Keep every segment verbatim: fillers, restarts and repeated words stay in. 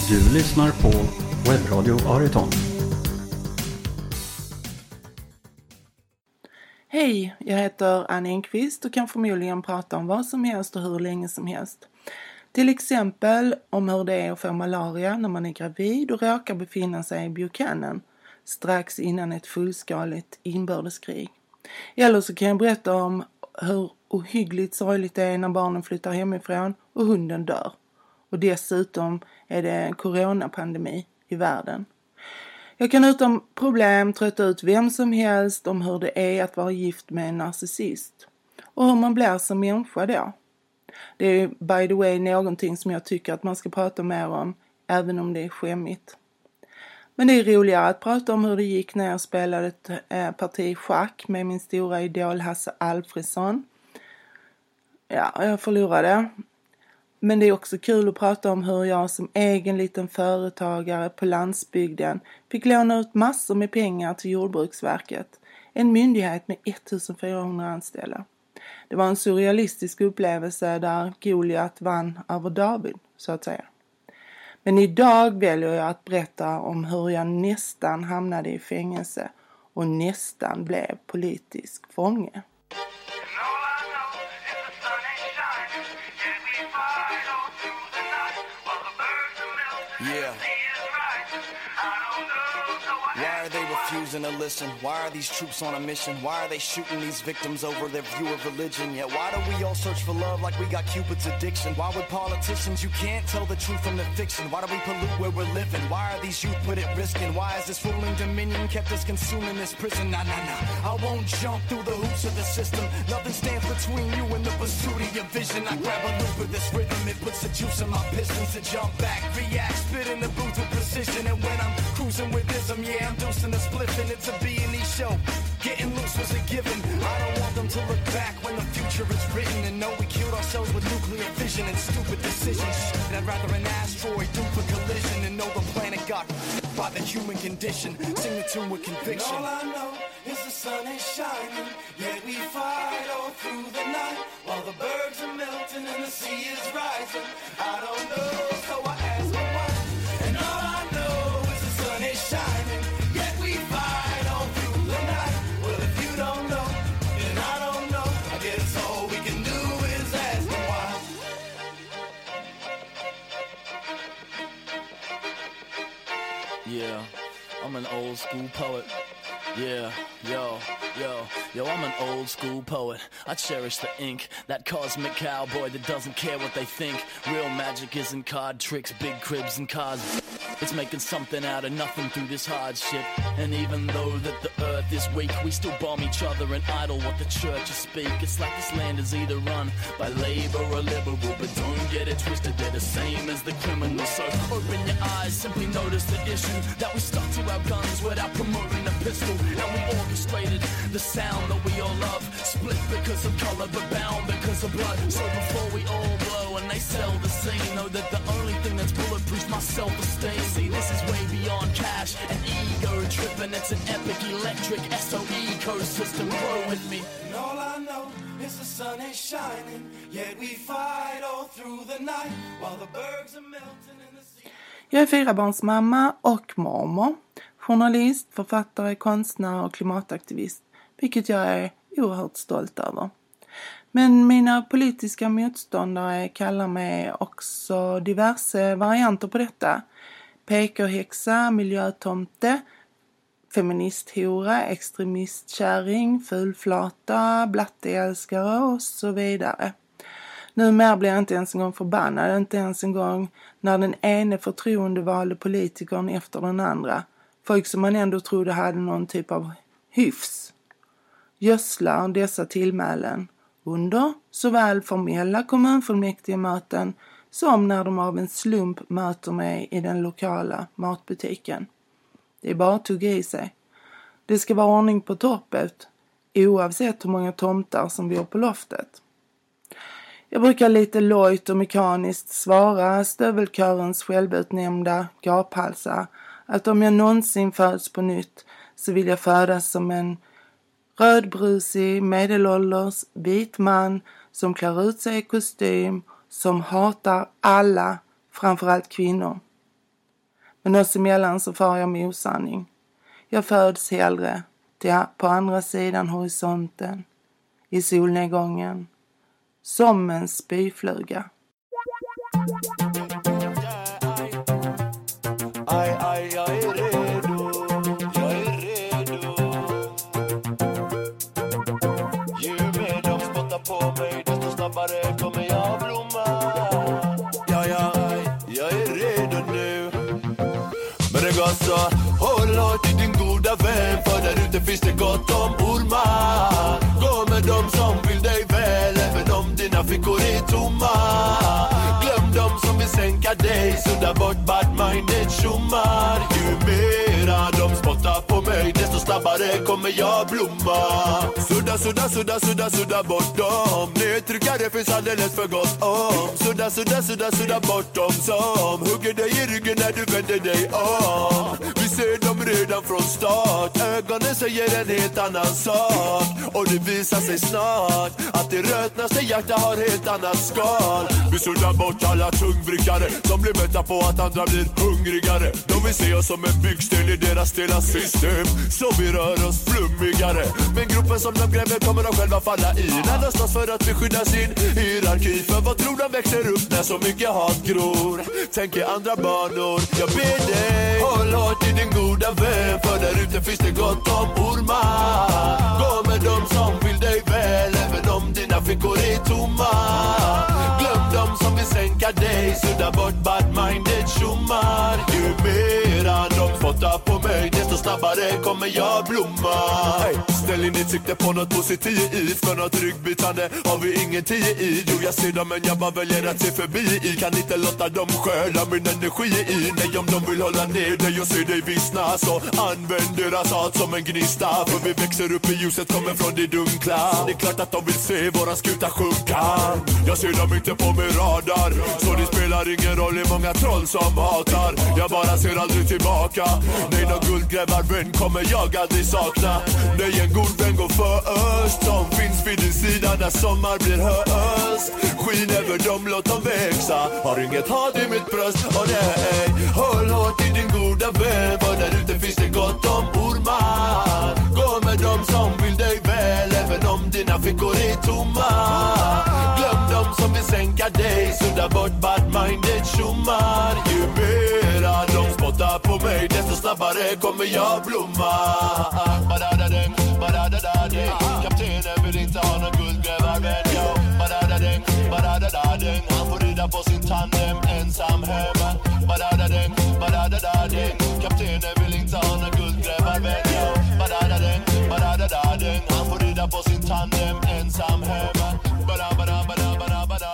Du lyssnar på Webbradio Ariton. Hej, jag heter Anna Enqvist och kan förmodligen prata om vad som helst och hur länge som helst. Till exempel om hur det är att få malaria när man är gravid och råkar befinna sig i Buchanan strax innan ett fullskaligt inbördeskrig. Eller så kan jag berätta om hur ohyggligt sorgligt det är när barnen flyttar hemifrån och hunden dör. Och dessutom är det en coronapandemi i världen. Jag kan utan problem trötta ut vem som helst om hur det är att vara gift med en narcissist. Och hur man blir som människa då. Det är by the way någonting som jag tycker att man ska prata mer om, även om det är skämmigt. Men det är roligare att prata om hur det gick när jag spelade ett eh, parti schack med min stora idol Hasse Alfredson. Ja, jag förlorade. Men det är också kul att prata om hur jag som egen liten företagare på landsbygden fick låna ut massor med pengar till Jordbruksverket. En myndighet med ettusenfyrahundra anställda. Det var en surrealistisk upplevelse där Goliat vann över David, så att säga. Men idag väljer jag att berätta om hur jag nästan hamnade i fängelse och nästan blev politisk fånge. Yeah. Why are they refusing to listen? Why are these troops on a mission? Why are they shooting these victims over their view of religion? Yet why do we all search for love like we got Cupid's addiction? Why would politicians, you can't tell the truth from the fiction? Why do we pollute where we're living? Why are these youth put at risk? And why is this ruling dominion kept us consuming this prison? Nah, nah, nah, I won't jump through the hoops of the system. Nothing stands between you and the pursuit of your vision. I grab a loop of this rhythm, it puts the juice in my pistons to jump back, react, spit in the booth with precision. And when I'm cruising with ism, yeah, I'm dosing a spliff and it's a B and E show. Getting loose was a given. I don't want them to look back when the future is written and know we killed ourselves with nuclear fission and stupid decisions. And I'd rather an asteroid do for collision and know the planet got by the human condition. Sing the tune with conviction. All I know is the sun is shining, yet we fight all through the night while the bergs are melting and the sea is rising. I don't know, so I ask for why. And all I know is the sun is shining, yet we fight all through the night. Well, if you don't know, then I don't know. I guess all we can do is ask for why. Yeah, I'm an old school poet. Yeah, yo, yo, yo, I'm an old school poet. I cherish the ink, that cosmic cowboy that doesn't care what they think. Real magic isn't card tricks, big cribs and cars. It's making something out of nothing through this hardship. And even though that the earth is weak, we still bomb each other and idle what the churches speak. It's like this land is either run by labor or liberal, but don't get it twisted, they're the same as the criminals. So open your eyes, simply notice the issue, that we stuck to our guns without promoting a pistol. And we orchestrated the sound that we all love, split because of color but bound because of blood. So before we all blow and they sell the scene, know that the only thing that's bulletproof's my self-esteem. See, this is way beyond cash and ego tripping. It's an epic electric S O E ecosystem. Grow with me. And all I know is the sun is shining, yet we fight all through the night while the bergs are melting in the sea. Jag är fyrabarnsmamma och mormor. Journalist, författare, konstnär och klimataktivist, vilket jag är oerhört stolt över. Men mina politiska motståndare kallar mig också diverse varianter på detta. P K-häxa, miljötomte, feministhora, extremistkärring, fulflata, blatteälskare och så vidare. Numera blir jag inte ens en gång förbannad, inte ens en gång när den ene förtroendevalde politikern efter den andra, folk som man ändå trodde hade någon typ av hyfs, gödslar dessa tillmälen under såväl formella kommunfullmäktigemöten som när de av en slump möter mig i den lokala matbutiken. Det är bara att tugga i sig. Det ska vara ordning på torpet, oavsett hur många tomtar som bor på loftet. Jag brukar lite lojt och mekaniskt svara stövelkörens självutnämnda gaphalsar att om jag någonsin föds på nytt så vill jag födas som en rödbrusig, medelålders, vit man som klär ut sig i kostym, som hatar alla, framförallt kvinnor. Men oss emellan så far jag med osanning. Jag föds hellre till på andra sidan horisonten, i solnedgången, som en spyfluga. Aj, aj, jag är redo, jag är redo. Ju mer de spottar på mig, desto snabbare kommer jag blomma. Ja, ja, jag är redo nu. Men det går så, håll hårt i din goda vän, för där ute finns det gott om ormar. Gå med dem som vill dig väl, även om dina fickor är tomma. Glöm dem som vill sänka dig, sudda bort bad-minded tjommar. Ju mera de spottar på mig, desto snabbare kommer jag blomma. Sudda, sudda, sudda, sudda, sudda bort dem. Nedtryckare finns alldeles för gott om. Sudda, sudda, sudda, sudda bort dem som hugger dig i ryggen när du vänder dig om. Vi ser dem redan från start, ögonen säger en helt annan sak. Och det visar sig snart att det rötnaste hjärta har helt annat skal. Vi suddar bort alla tungvrickare som blir mätta på att andra blir hungrigare. De vill se oss som en byggsten i deras stela system, så vi rör oss flummigare. Men gruppen som de gräver kommer de själva falla i, när de slåss för att beskydda sin hierarki. För vad tror de växer upp när så mycket hat gror? Tänk i andra banor, jag ber dig, håll hårt i din goda vän, för där ute finns det gott om ormar. Gå med dem som vill dig väl, även om dina fickor är tomma. Glöm dem som vill sänka dig, sudda bort bad-minded tjommar. Ju mera de spottar på mig, desto snabbare kommer jag blomma. Hey, ställ in ditt sikte på något positivt, för något ryggbytande har vi ingen tid i. Jo, jag ser dem men jag bara väljer att se förbi i. Kan inte låta dem stjäla min energi i. Nej, om de vill hålla ner dig och se dig vissna, så använd deras hat som en gnista. För vi växer upp i ljuset, kommer från det dunkla. Det är klart att de vill se våra skuta sjunka. Jag ser dem inte på min radar, så det spelar ingen roll hur många troll som hatar. Jag bara ser aldrig tillbaka. Nej, någon guldgrävarvän kommer jag aldrig sakna. Nej, en god vän går först, som finns vid din sida när sommar blir höst. Skin över dem, låt dem växa. Har inget hat i mitt bröst, och nej, håll hårt i din goda vän, för där ute finns det gott om ormar. Gå med dem som vill dig väl, även om dina fickor är tomma. Glöm dem som vill sänka dig, sudda bort bad-minded tjommar. Ju mera de spottar på mig, desto snabbare kommer jag blomma. Badadadeng, badadadadeng. Kaptenen vill inte ha någon guldgrävarvän, yo. Badadadeng, badadadadeng. Han får rida på sin tandem ensam hemma. Badadadeng, badadadadeng. Kaptenen vill inte ha någon guldgrävarvän, yo. Badadadeng, badadadadeng. Han får rida på sin tandem ensam hemma. Badabadabadabadabada.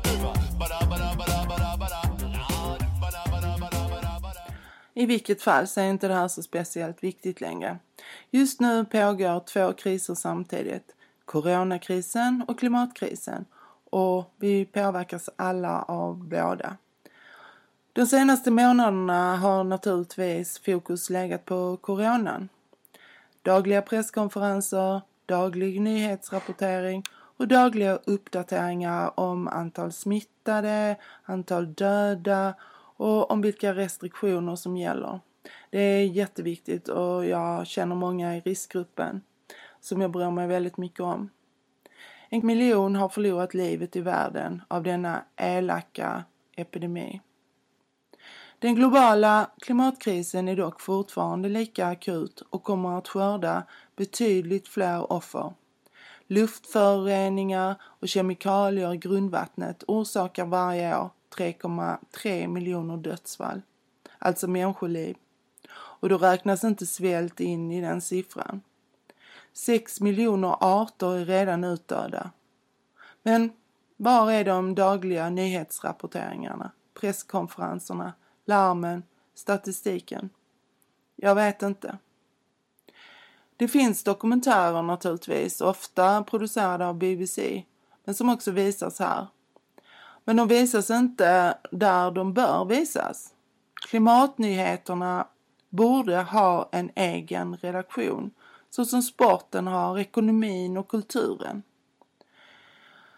I vilket fall så är inte det här så speciellt viktigt längre. Just nu pågår två kriser samtidigt. Coronakrisen och klimatkrisen. Och vi påverkas alla av båda. De senaste månaderna har naturligtvis fokus legat på coronan. Dagliga presskonferenser, daglig nyhetsrapportering och dagliga uppdateringar om antal smittade, antal döda och om vilka restriktioner som gäller. Det är jätteviktigt och jag känner många i riskgruppen som jag bryr mig väldigt mycket om. En miljon har förlorat livet i världen av denna elaka epidemi. Den globala klimatkrisen är dock fortfarande lika akut och kommer att skörda betydligt fler offer. Luftföroreningar och kemikalier i grundvattnet orsakar varje år tre komma tre miljoner dödsfall, alltså människoliv. Och då räknas inte svält in i den siffran. sex miljoner arter är redan utdöda. Men var är de dagliga nyhetsrapporteringarna, presskonferenserna, larmen, statistiken? Jag vet inte. Det finns dokumentärer naturligtvis, ofta producerade av B B C, men som också visas här. Men de visas inte där de bör visas. Klimatnyheterna borde ha en egen redaktion, så som sporten har ekonomin och kulturen.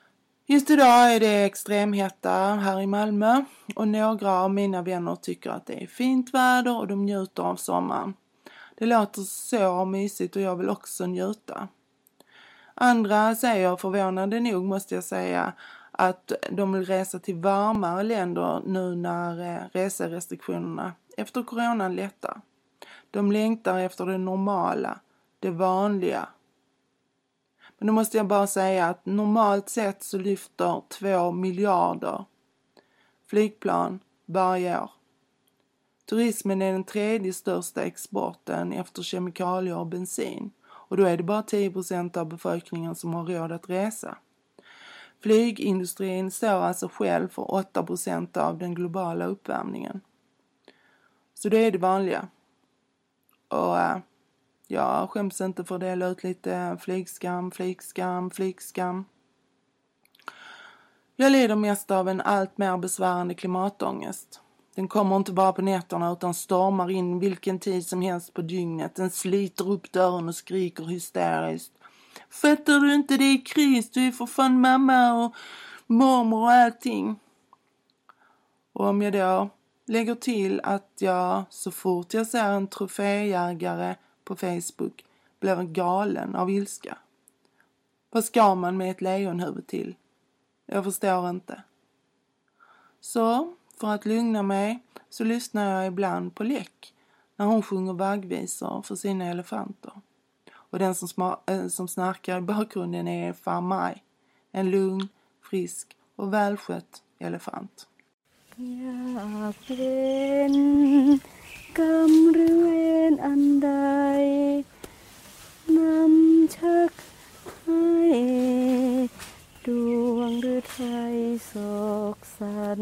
Just idag är det extremhetta här i Malmö och några av mina vänner tycker att det är fint väder och de njuter av sommaren. Det låter så mysigt och jag vill också njuta. Andra säger, förvånande nog måste jag säga, att de vill resa till varmare länder nu när reserestriktionerna efter coronan lättar. De längtar efter det normala, det vanliga. Men då måste jag bara säga att normalt sett så lyfter två miljarder flygplan varje år. Turismen är den tredje största exporten efter kemikalier och bensin. Och då är det bara tio procent av befolkningen som har råd att resa. Flygindustrin står alltså själv för åtta procent av den globala uppvärmningen. Så det är det vanliga. Och äh, jag skäms inte för att dela ut lite flygskam, flygskam, flygskam. Jag lider mest av en allt mer besvärande klimatångest. Den kommer inte bara på nätterna utan stormar in vilken tid som helst på dygnet. Den sliter upp dörren och skriker hysteriskt. Fattar du inte, det är kris, du är för fan mamma och mormor och allting. Och om jag då lägger till att jag så fort jag ser en troféjägare på Facebook blir galen av ilska. Vad ska man med ett lejonhuvud till? Jag förstår inte. Så för att lugna mig så lyssnar jag ibland på Läck när hon sjunger vaggvisor för sina elefanter. Och den som, sma- äh, som snarkar i bakgrunden är Farmaj, en lugn, frisk och välskött elefant. อยากเป็นกรรมหรือเวรอันใดนำชักให้ดวงฤทัยโศกสัน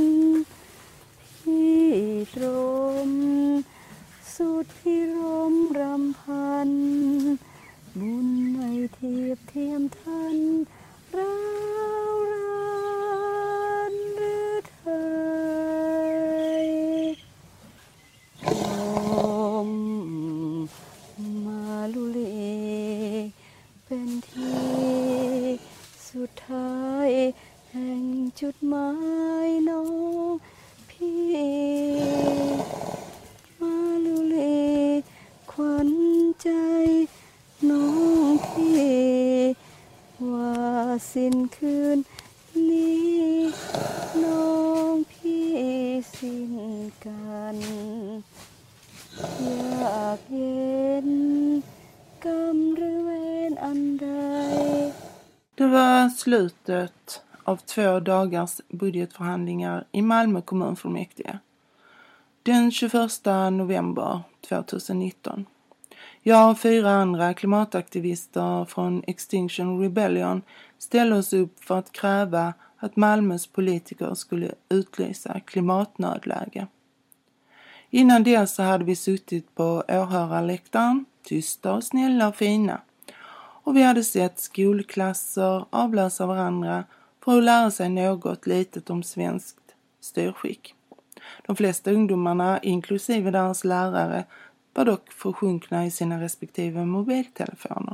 ที่ตรมสุดพิรมรำพันบุญไม่เทียบเทียมทันร้าวรานฤทัยลมมาลุลีเป็นที่สุดท้ายแห่งจุดหมายน้องพี่มาลุลีขวัญใจน้องพี่ว่าสิ้นคืนนี้น้องพี่สิ้นกันอยากเย็นกรรมหรือเวรอันใด Det var slutet av två dagars budgetförhandlingar i Malmö kommunfullmäktige. Den tjugoförsta november tjugonitton. Jag och fyra andra klimataktivister från Extinction Rebellion ställde oss upp för att kräva att Malmös politiker skulle utlysa klimatnödläge. Innan det så hade vi suttit på åhörarläktaren, tysta och snälla och fina. Och vi hade sett skolklasser avlösa varandra för att lära sig något litet om svenskt styrskick. De flesta ungdomarna, inklusive deras lärare, var dock försjunkna i sina respektive mobiltelefoner.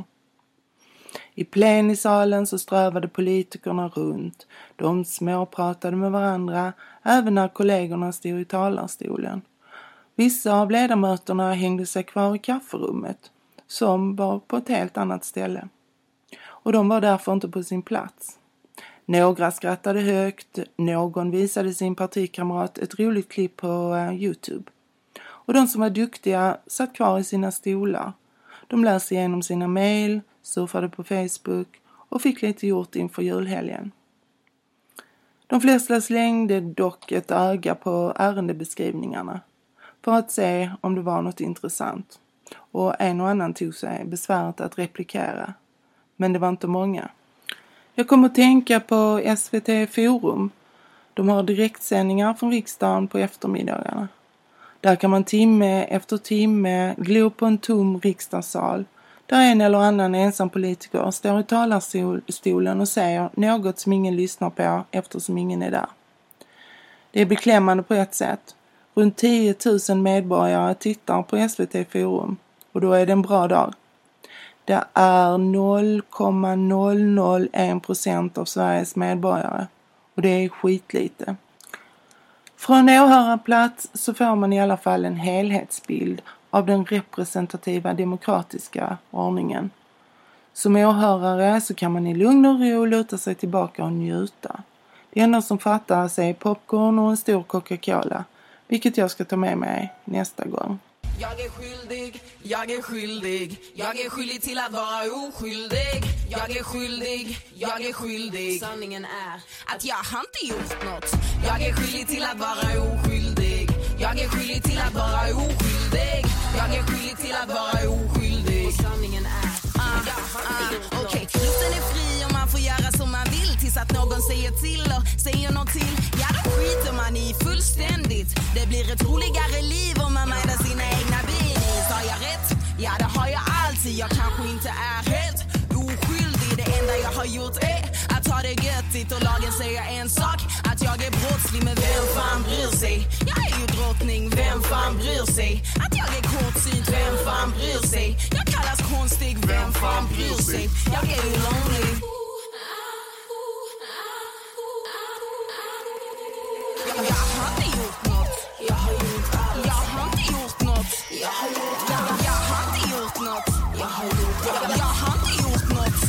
I plenisalen så strövade politikerna runt. De småpratade med varandra även när kollegorna stod i talarstolen. Vissa av ledamöterna hängde sig kvar i kafferummet, som var på ett helt annat ställe. Och de var därför inte på sin plats. Några skrattade högt, någon visade sin partikamrat ett roligt klipp på uh, YouTube. Och de som var duktiga satt kvar i sina stolar. De läste igenom sina mejl, surfade på Facebook och fick lite gjort inför julhelgen. De flesta slängde dock ett öga på ärendebeskrivningarna för att se om det var något intressant. Och en och annan tog sig besväret att replikera. Men det var inte många. Jag kom att tänka på S V T Forum. De har direktsändningar från riksdagen på eftermiddagarna. Där kan man timme efter timme glo på en tom riksdagssal. Där en eller annan ensam politiker står i talarstolen och säger något som ingen lyssnar på eftersom ingen är där. Det är beklämmande på ett sätt. Runt tio tusen medborgare tittar på S V T Forum och då är det en bra dag. Det är noll komma noll noll en procent av Sveriges medborgare. Och det är skitlite. Från åhörarplats så får man i alla fall en helhetsbild av den representativa demokratiska ordningen. Som åhörare så kan man i lugn och ro luta sig tillbaka och njuta. Det enda som fattas är popcorn och en stor Coca-Cola, vilket jag ska ta med mig nästa gång. Jag är skyldig, jag är skyldig, jag är skyldig till att vara oskyldig. Jag är skyldig, jag är skyldig. Sanningen är att jag har inte gjort något. Jag är skyldig till att vara oskyldig. Jag är skyldig till att vara oskyldig. Jag är skyldig till att vara oskyldig. Och sanningen är ah, ah, okej, okay. Luften är fri och man får göra som man vill tills att någon säger till och säger något till. Ja, då skiter man i fullständigt. Det blir ett roligare liv om man mäter sina egna binis. Har jag rätt? Ja, det har jag alltid. Jag kanske inte är helt oskyldig. Det enda jag har gjort är att ha det göttigt. Och lagen säger en sak, att jag är brottslig. Men vem fan bryr sig? Jag är ju drottning, vem fan bryr sig? Att jag är kortsynt, vem fan bryr sig? Jag kallas konstig, vem fan bryr sig? Jag är ju lonely. Jag, jag har inte gjort något. Jag har gjort allt. Jag har inte gjort något. Jag har gjort allt. Jag har inte gjort något. Jag har gjort allt. Jag har inte gjort något.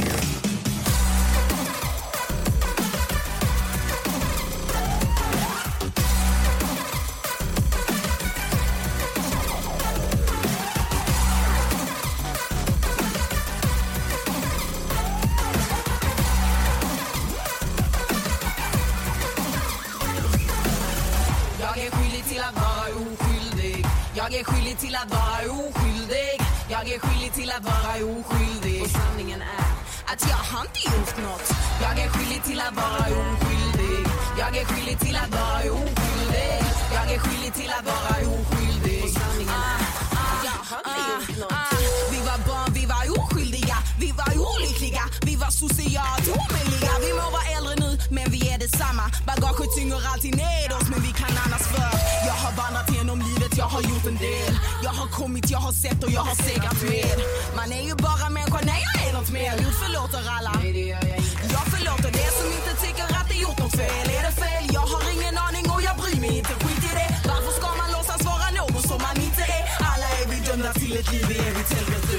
Jag är skyldig till att vara oskyldig. Jag är skyldig till att vara oskyldig. Och sanningen är att jag har inte gjort något. Jag är skyldig till att vara oskyldig. Jag är skyldig till att vara oskyldig. Jag är skyldig till att vara oskyldig. Och sanningen är att jag har inte gjort något. Vi var barn, vi var oskyldiga. Vi var olyckliga. Vi var socialt omöjliga. Vi må vara äldre nu, men vi är detsamma. Bagaget tynger alltid ned oss, men vi kan annars för. Jag har vandrat genom livet, jag har gjort en del. Jag har kommit, jag har sett och jag har segrat med. Man är ju bara människa, nej jag är något mer. Jag förlåter alla. Jag förlåter det som inte tycker att det gjort något fel. Är det fel? Jag har ingen aning och jag bryr mig inte. Skit i det. Varför ska man låtsas vara någon som man inte är? Alla är vi dömda till ett liv i evigt helvete.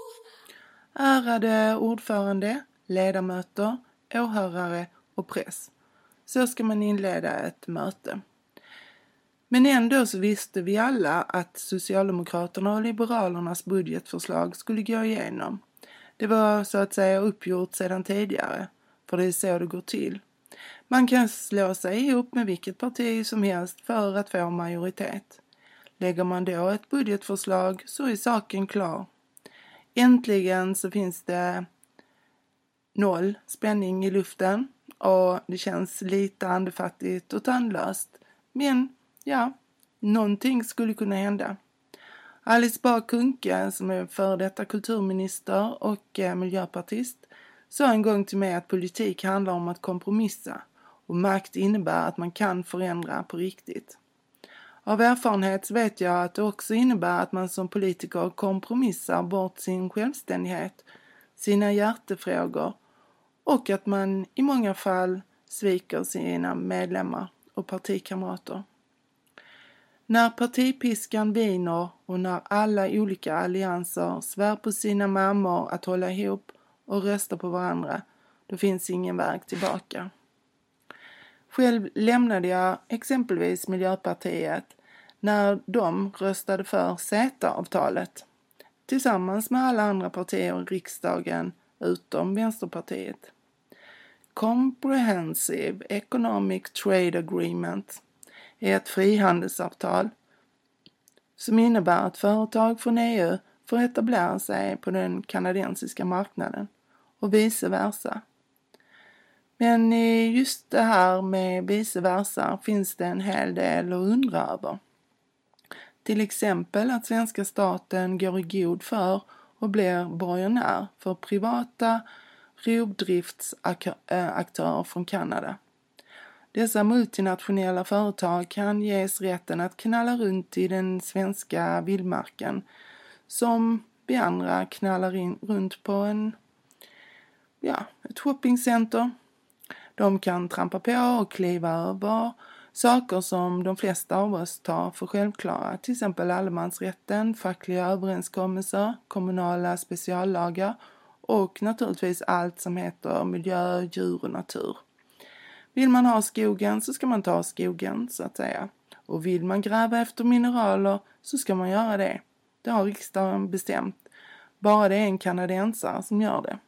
Ärade ordförande, ledamöter, åhörare och press. Så ska man inleda ett möte. Men ändå så visste vi alla att Socialdemokraterna och Liberalernas budgetförslag skulle gå igenom. Det var så att säga uppgjort sedan tidigare, för det är så det går till. Man kan slå sig ihop med vilket parti som helst för att få majoritet. Lägger man då ett budgetförslag så är saken klar. Äntligen så finns det noll spänning i luften och det känns lite andefattigt och tandlöst. Men ja, någonting skulle kunna hända. Alice Bah Kuhnke, som är före detta kulturminister och eh, miljöpartist, sa en gång till mig att politik handlar om att kompromissa och makt innebär att man kan förändra på riktigt. Av erfarenhet vet jag att det också innebär att man som politiker kompromissar bort sin självständighet, sina hjärtefrågor och att man i många fall sviker sina medlemmar och partikamrater. När partipiskan viner och när alla olika allianser svär på sina mammor att hålla ihop och rösta på varandra, då finns ingen väg tillbaka. Själv lämnade jag exempelvis Miljöpartiet när de röstade för CETA-avtalet tillsammans med alla andra partier i riksdagen utom Vänsterpartiet. Comprehensive Economic Trade Agreement är ett frihandelsavtal som innebär att företag från E U får etablera sig på den kanadensiska marknaden och vice versa. Men i just det här med vice versa finns det en hel del att undra över. Till exempel att svenska staten går i god för och blir borgenär för privata rovdriftsaktörer från Kanada. Dessa multinationella företag kan ges rätten att knalla runt i den svenska vildmarken som Vi andra knallar in runt på en, ja, ett shoppingcenter. De kan trampa på och kliva över saker som de flesta av oss tar för självklara. Till exempel allemansrätten, fackliga överenskommelser, kommunala speciallagar och naturligtvis allt som heter miljö, djur och natur. Vill man ha skogen så ska man ta skogen så att säga. Och vill man gräva efter mineraler så ska man göra det. Det har riksdagen bestämt. Bara det är en kanadensare som gör det.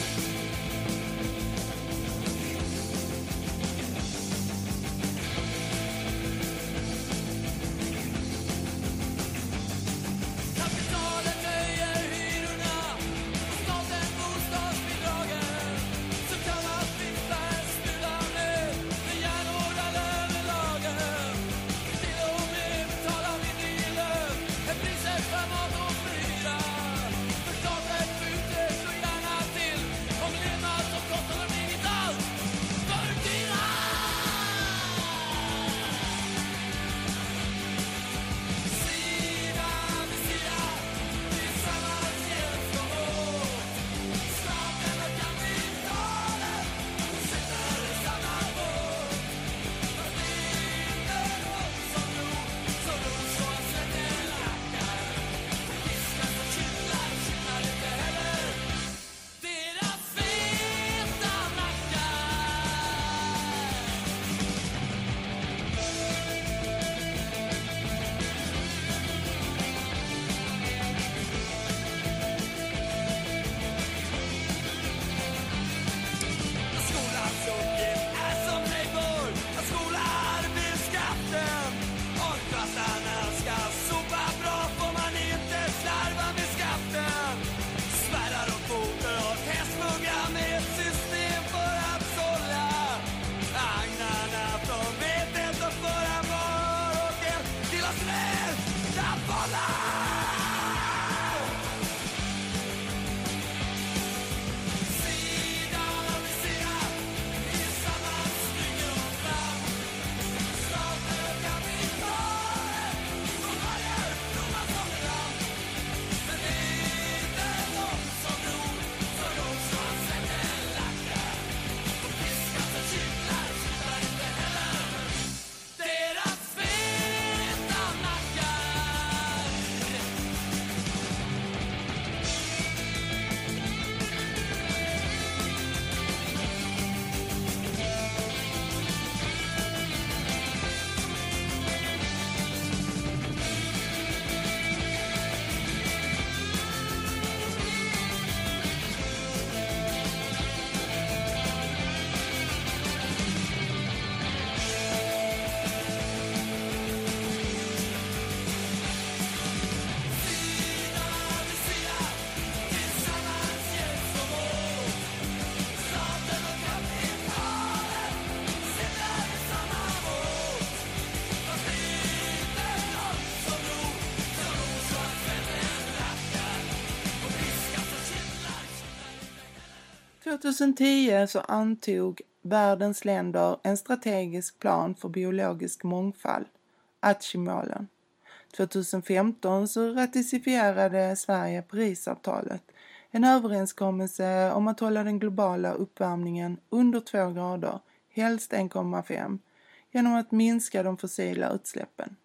tjugohundratio så antog världens länder en strategisk plan för biologisk mångfald, Aichi-målen. tjugohundrafemton så ratificerade Sverige Parisavtalet, en överenskommelse om att hålla den globala uppvärmningen under två grader, helst en komma fem, genom att minska de fossila utsläppen.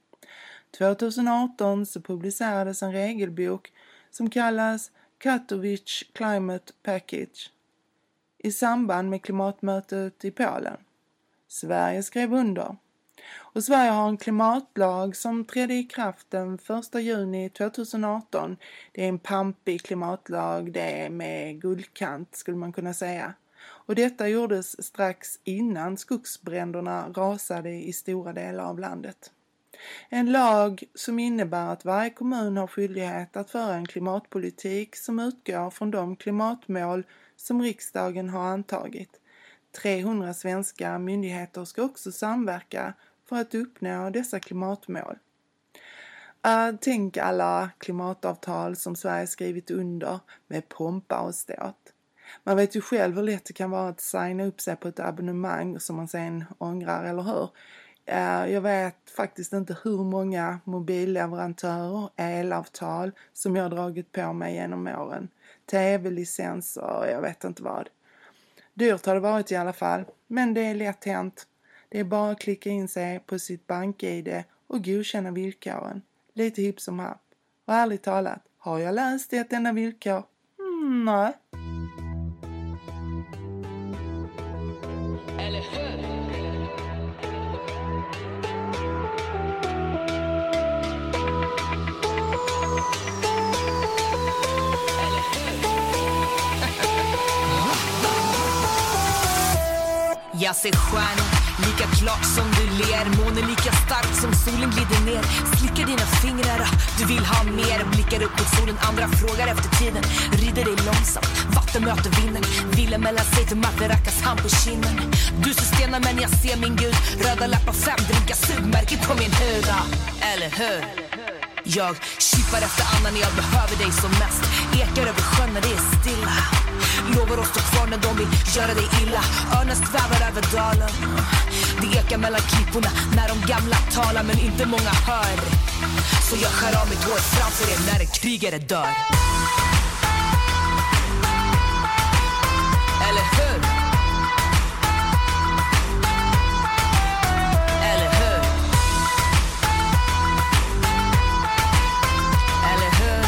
tjugoarton så publicerades en regelbok som kallas Katowice Climate Package i samband med klimatmötet i Polen. Sverige skrev under. Och Sverige har en klimatlag som trädde i kraft den första juni tjugoarton. Det är en pampig klimatlag, det är med guldkant skulle man kunna säga. Och detta gjordes strax innan skogsbränderna rasade i stora delar av landet. En lag som innebär att varje kommun har skyldighet att föra en klimatpolitik som utgår från de klimatmål som riksdagen har antagit. trehundra svenska myndigheter ska också samverka för att uppnå dessa klimatmål. Uh, tänk alla klimatavtal som Sverige skrivit under med pompa och ståt. Man vet ju själv hur lätt det kan vara att signa upp sig på ett abonnemang som man sen ångrar, eller hur? Uh, jag vet faktiskt inte hur många mobilleverantörer, elavtal som jag har dragit på mig genom åren. Tv-licenser, jag vet inte vad. Dyrt har det varit i alla fall, men det är lätt hänt. Det är bara att klicka in sig på sitt bank-I D och godkänna villkoren. Lite hipp som happ. Och ärligt talat, har jag läst ett enda villkor? Mm, nej. Eller hur? Jag ser stjärnor, lika klart som du ler. Månen lika stark som solen glider ner. Slickar dina fingrar, du vill ha mer. Blickar upp mot solen, andra frågar efter tiden. Rider dig långsamt, vatten möter vinden. Vill mellan sig till matte, rackas hand på kinden. Du ser stenar men jag ser min gud. Röda läppar, fem drinkar, sugmärke på min hud. Eller hur? Jag kippar efter annan när jag behöver dig som mest. Ekar över sjön när det är stilla. Lovar att stå kvar när de vill göra dig illa. Örnen svävar över dalen. Det ekar mellan klipporna när de gamla talar, men inte många hör. Så jag skär av mitt hår framför er när en krigare dör. Eller hur? Eller hur? Eller hur?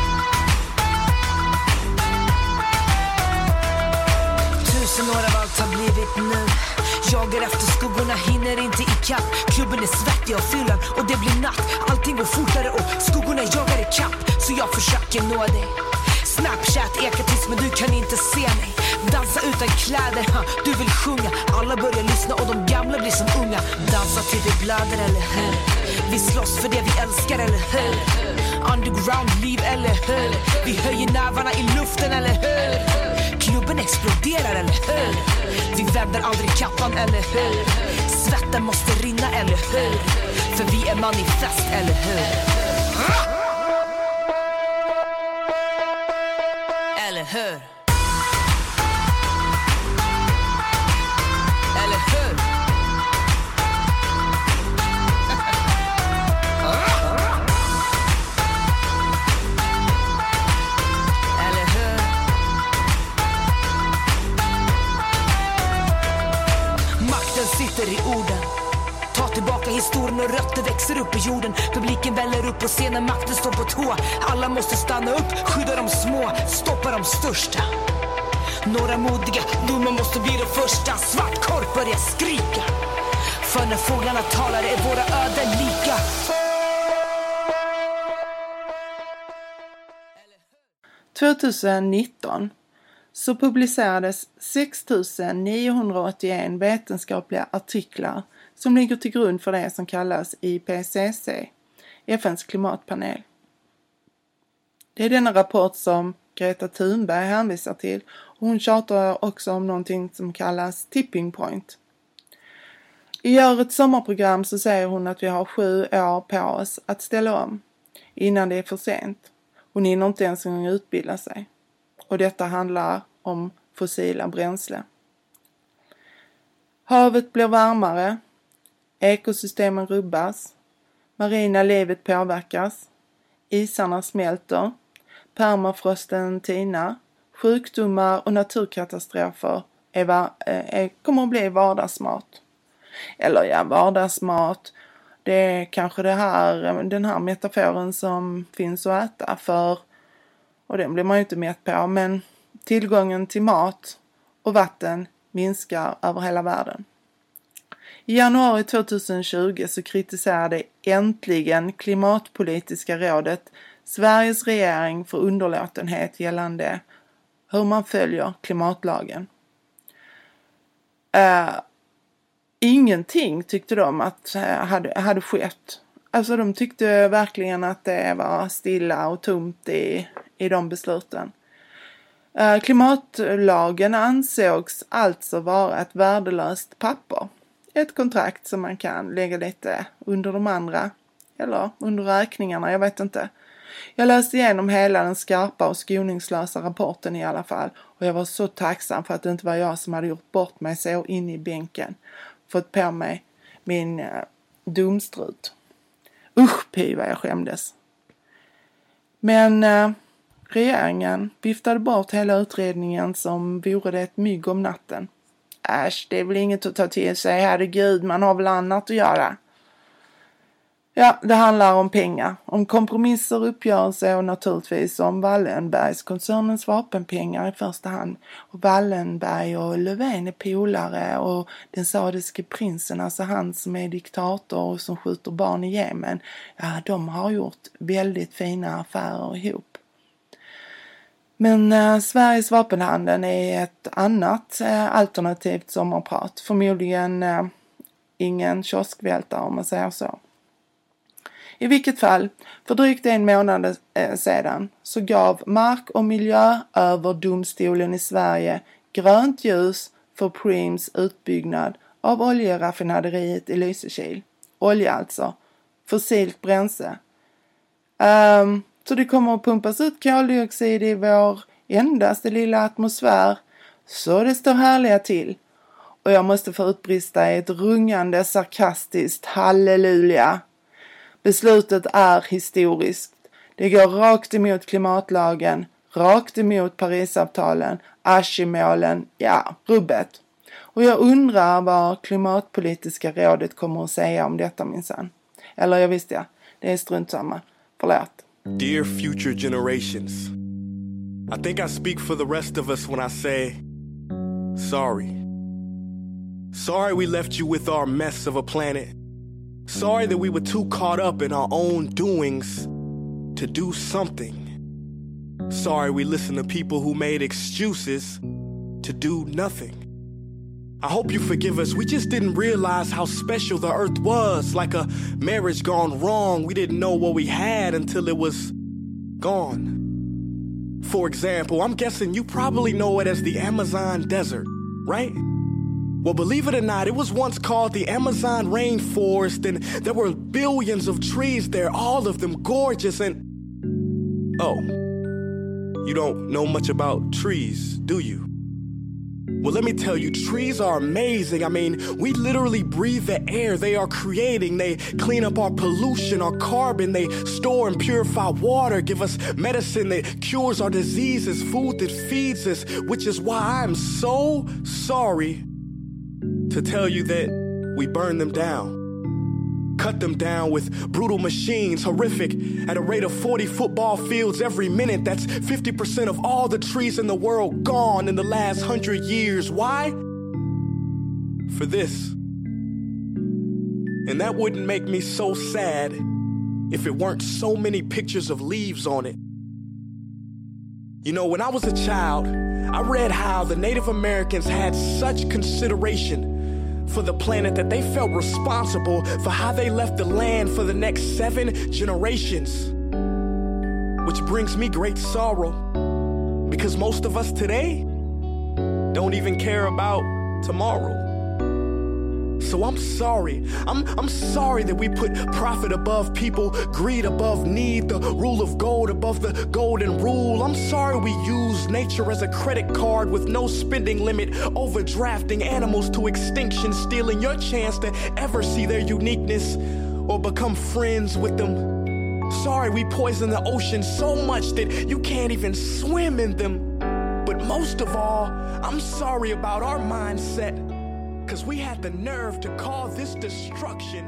Tusen år av allt har blivit nu. Jagar efter skuggorna, hinner inte ikapp. Klubben är svettig av fyllan och det blir natt. Allting går fortare och skuggorna jagar ikapp. Så jag försöker nå dig. Snapchat ekar tyst men du kan inte se mig. Dansa utan kläder, ha, du vill sjunga. Alla börjar lyssna och de gamla blir som unga. Dansa till det blöder, eller hur? Vi slåss för det vi älskar, eller hur? Underground liv, eller hur? Vi höjer nävarna i luften, eller hur? Klubben exploderar, eller hur? Vi vänder aldrig kappan, eller hur? Svetten måste rinna, eller hur? För vi är manifest, eller hur? Eller hur? Eller hur? Eller hur? Makten sitter i orden. Ta tillbaka historien och rötter växer upp i jorden. Publiken väller upp och scenen, makten står på tå. Alla måste stanna upp, skydda de små, stoppa de största. Några modiga, dumma måste bli de första. Svartkorp börjar skrika. För när fåglarna talar är våra öden lika. tjugonitton så publicerades sex tusen niohundraåttioen vetenskapliga artiklar som ligger till grund för det som kallas I P C C, F N:s klimatpanel. Det är denna rapport som Greta Thunberg hänvisar till, och hon tjatar också om någonting som kallas tipping point. I årets sommarprogram så säger hon att vi har sju år på oss att ställa om innan det är för sent. Hon hinner inte ens en gång utbilda sig. Och detta handlar om fossila bränsle. Havet blir varmare, ekosystemen rubbas, marina livet påverkas, isarna smälter, permafrosten tinar, sjukdomar och naturkatastrofer är, är, kommer att bli vardagsmat. Eller ja, vardagsmat, det är kanske det här, den här metaforen som finns att äta för, och den blir man ju inte mätt på, men tillgången till mat och vatten minskar över hela världen. I januari tjugohundratjugo så kritiserade äntligen Klimatpolitiska rådet Sveriges regering för underlåtenhet gällande hur man följer klimatlagen. Uh, ingenting tyckte de att uh, hade, hade skett. Alltså de tyckte verkligen att det var stilla och tomt i, i de besluten. Uh, klimatlagen ansågs alltså vara ett värdelöst papper. Ett kontrakt som man kan lägga lite under de andra, eller under räkningarna, jag vet inte. Jag läste igenom hela den skarpa och skoningslösa rapporten i alla fall, och jag var så tacksam för att det inte var jag som hade gjort bort mig så in i bänken. Fått på mig min dumstrut. Usch, py vad jag skämdes. Men eh, regeringen viftade bort hela utredningen som vore det ett mygg om natten. Äsch, det är väl inget att ta till sig, herregud, man har väl annat att göra. Ja, det handlar om pengar, om kompromisser, uppgörelser och naturligtvis om Wallenbergskoncernens vapenpengar i första hand. Och Wallenberg och Löfven är polare och den saudiske prinsen, alltså han som är diktator och som skjuter barn i Jemen, ja, de har gjort väldigt fina affärer ihop. Men eh, Sveriges vapenhandel är ett annat eh, alternativt sommarprat. Förmodligen eh, ingen kioskvältare om man säger så. I vilket fall, för drygt en månad eh, sedan så gav Mark- och miljööverdomstolen i Sverige grönt ljus för Preems utbyggnad av oljeraffinaderiet i Lysekil. Olja alltså, fossilt bränsle. Um, så det kommer att pumpas ut koldioxid i vår endaste lilla atmosfär, så det står härliga till. Och jag måste få utbrista i ett rungande sarkastiskt halleluja. Beslutet är historiskt. Det går rakt emot klimatlagen, rakt emot Parisavtalen, Aichi-målen, ja, rubbet. Och jag undrar vad klimatpolitiska rådet kommer att säga om detta minsann. Eller jag visste ja, det är strunt samma. Förlåt. Dear future generations, I think I speak for the rest of us when I say, sorry. Sorry we left you with our mess of a planet. Sorry that we were too caught up in our own doings to do something. Sorry we listened to people who made excuses to do nothing. I hope you forgive us. We just didn't realize how special the earth was. Like a marriage gone wrong. We didn't know what we had until it was gone. For example, I'm guessing you probably know it as the Amazon desert, right? Well, believe it or not, it was once called the Amazon rainforest, and there were billions of trees there, all of them gorgeous, and... Oh, you don't know much about trees, do you? Well, let me tell you, trees are amazing. I mean, we literally breathe the air they are creating. They clean up our pollution, our carbon. They store and purify water, give us medicine that cures our diseases, food that feeds us, which is why I'm so sorry to tell you that we burn them down. Cut them down with brutal machines, horrific, at a rate of forty football fields every minute. That's fifty percent of all the trees in the world gone in the last hundred years. Why? For this. And that wouldn't make me so sad if it weren't so many pictures of leaves on it. You know, when I was a child, I read how the Native Americans had such consideration for the planet that they felt responsible for how they left the land for the next seven generations. Which brings me great sorrow, because most of us today don't even care about tomorrow. So I'm sorry. I'm I'm sorry that we put profit above people, greed above need, the rule of gold above the golden rule. I'm sorry we use nature as a credit card with no spending limit, overdrafting animals to extinction, stealing your chance to ever see their uniqueness or become friends with them. Sorry we poison the ocean so much that you can't even swim in them. But most of all, I'm sorry about our mindset. Because we had the nerve to call this destruction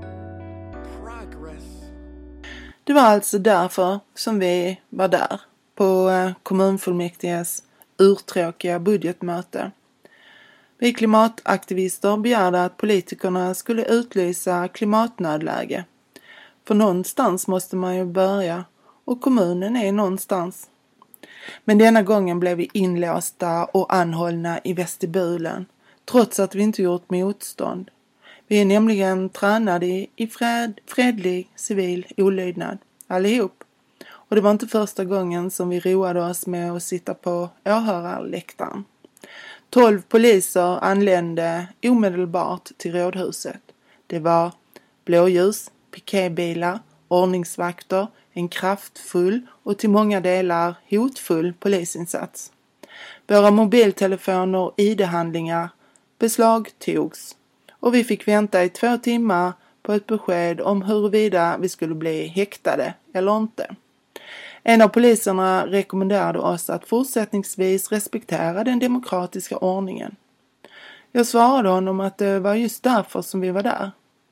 progress. Det var alltså därför som vi var där på kommunfullmäktiges urtråkiga budgetmöte. Vi klimataktivister begärde att politikerna skulle utlysa klimatnödläge. För någonstans måste man ju börja och kommunen är någonstans. Men denna gången blev vi inlåsta och anhållna i vestibulen. Trots att vi inte gjort motstånd. Vi är nämligen tränade i, i fred, fredlig civil olydnad. Allihop. Och det var inte första gången som vi roade oss med att sitta på åhörarläktaren. Tolv poliser anlände omedelbart till rådhuset. Det var blåljus, piketbilar, ordningsvakter, en kraftfull och till många delar hotfull polisinsats. Våra mobiltelefoner och I D-handlingar beslag togs och vi fick vänta i två timmar på ett besked om huruvida vi skulle bli häktade eller inte. En av poliserna rekommenderade oss att fortsättningsvis respektera den demokratiska ordningen. Jag svarade honom att det var just därför som vi var där.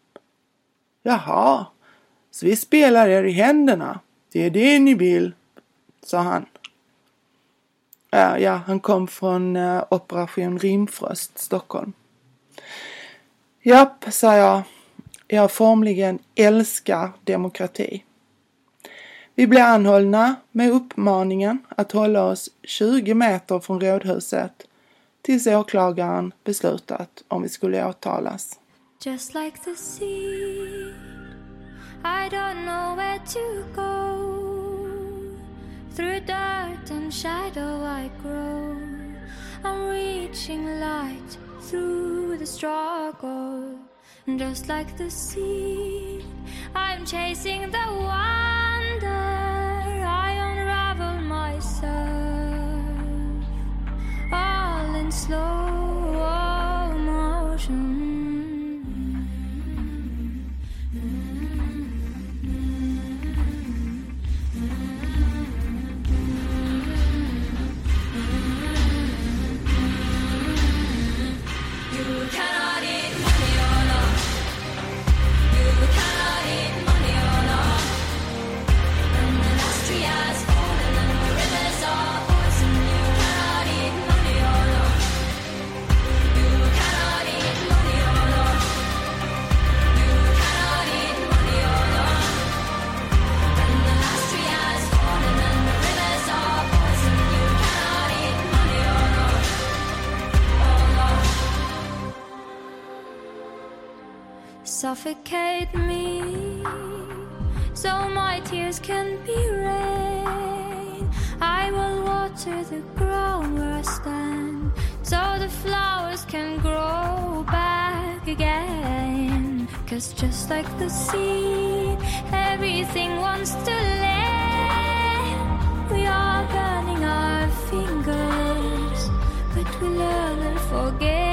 Jaha, så vi spelar er i händerna. Det är det ni vill, sa han. Ja, ja han kom från uh, Operation Rimfrost, Stockholm. Japp, sa jag. Jag formligen älskar demokrati. Vi blev anhållna med uppmaningen att hålla oss tjugo meter från rådhuset tills åklagaren beslutat om vi skulle åtalas. Just like the sea, I don't know where to go. Through dirt and shadow I grow. I'm reaching light through the struggle. Just like the sea, I'm chasing the wonder. I unravel myself, all in slow motion. Suffocate me, so my tears can be rain. I will water the ground where I stand, so the flowers can grow back again. 'Cause just like the sea, everything wants to land. We are burning our fingers, but we learn and forget.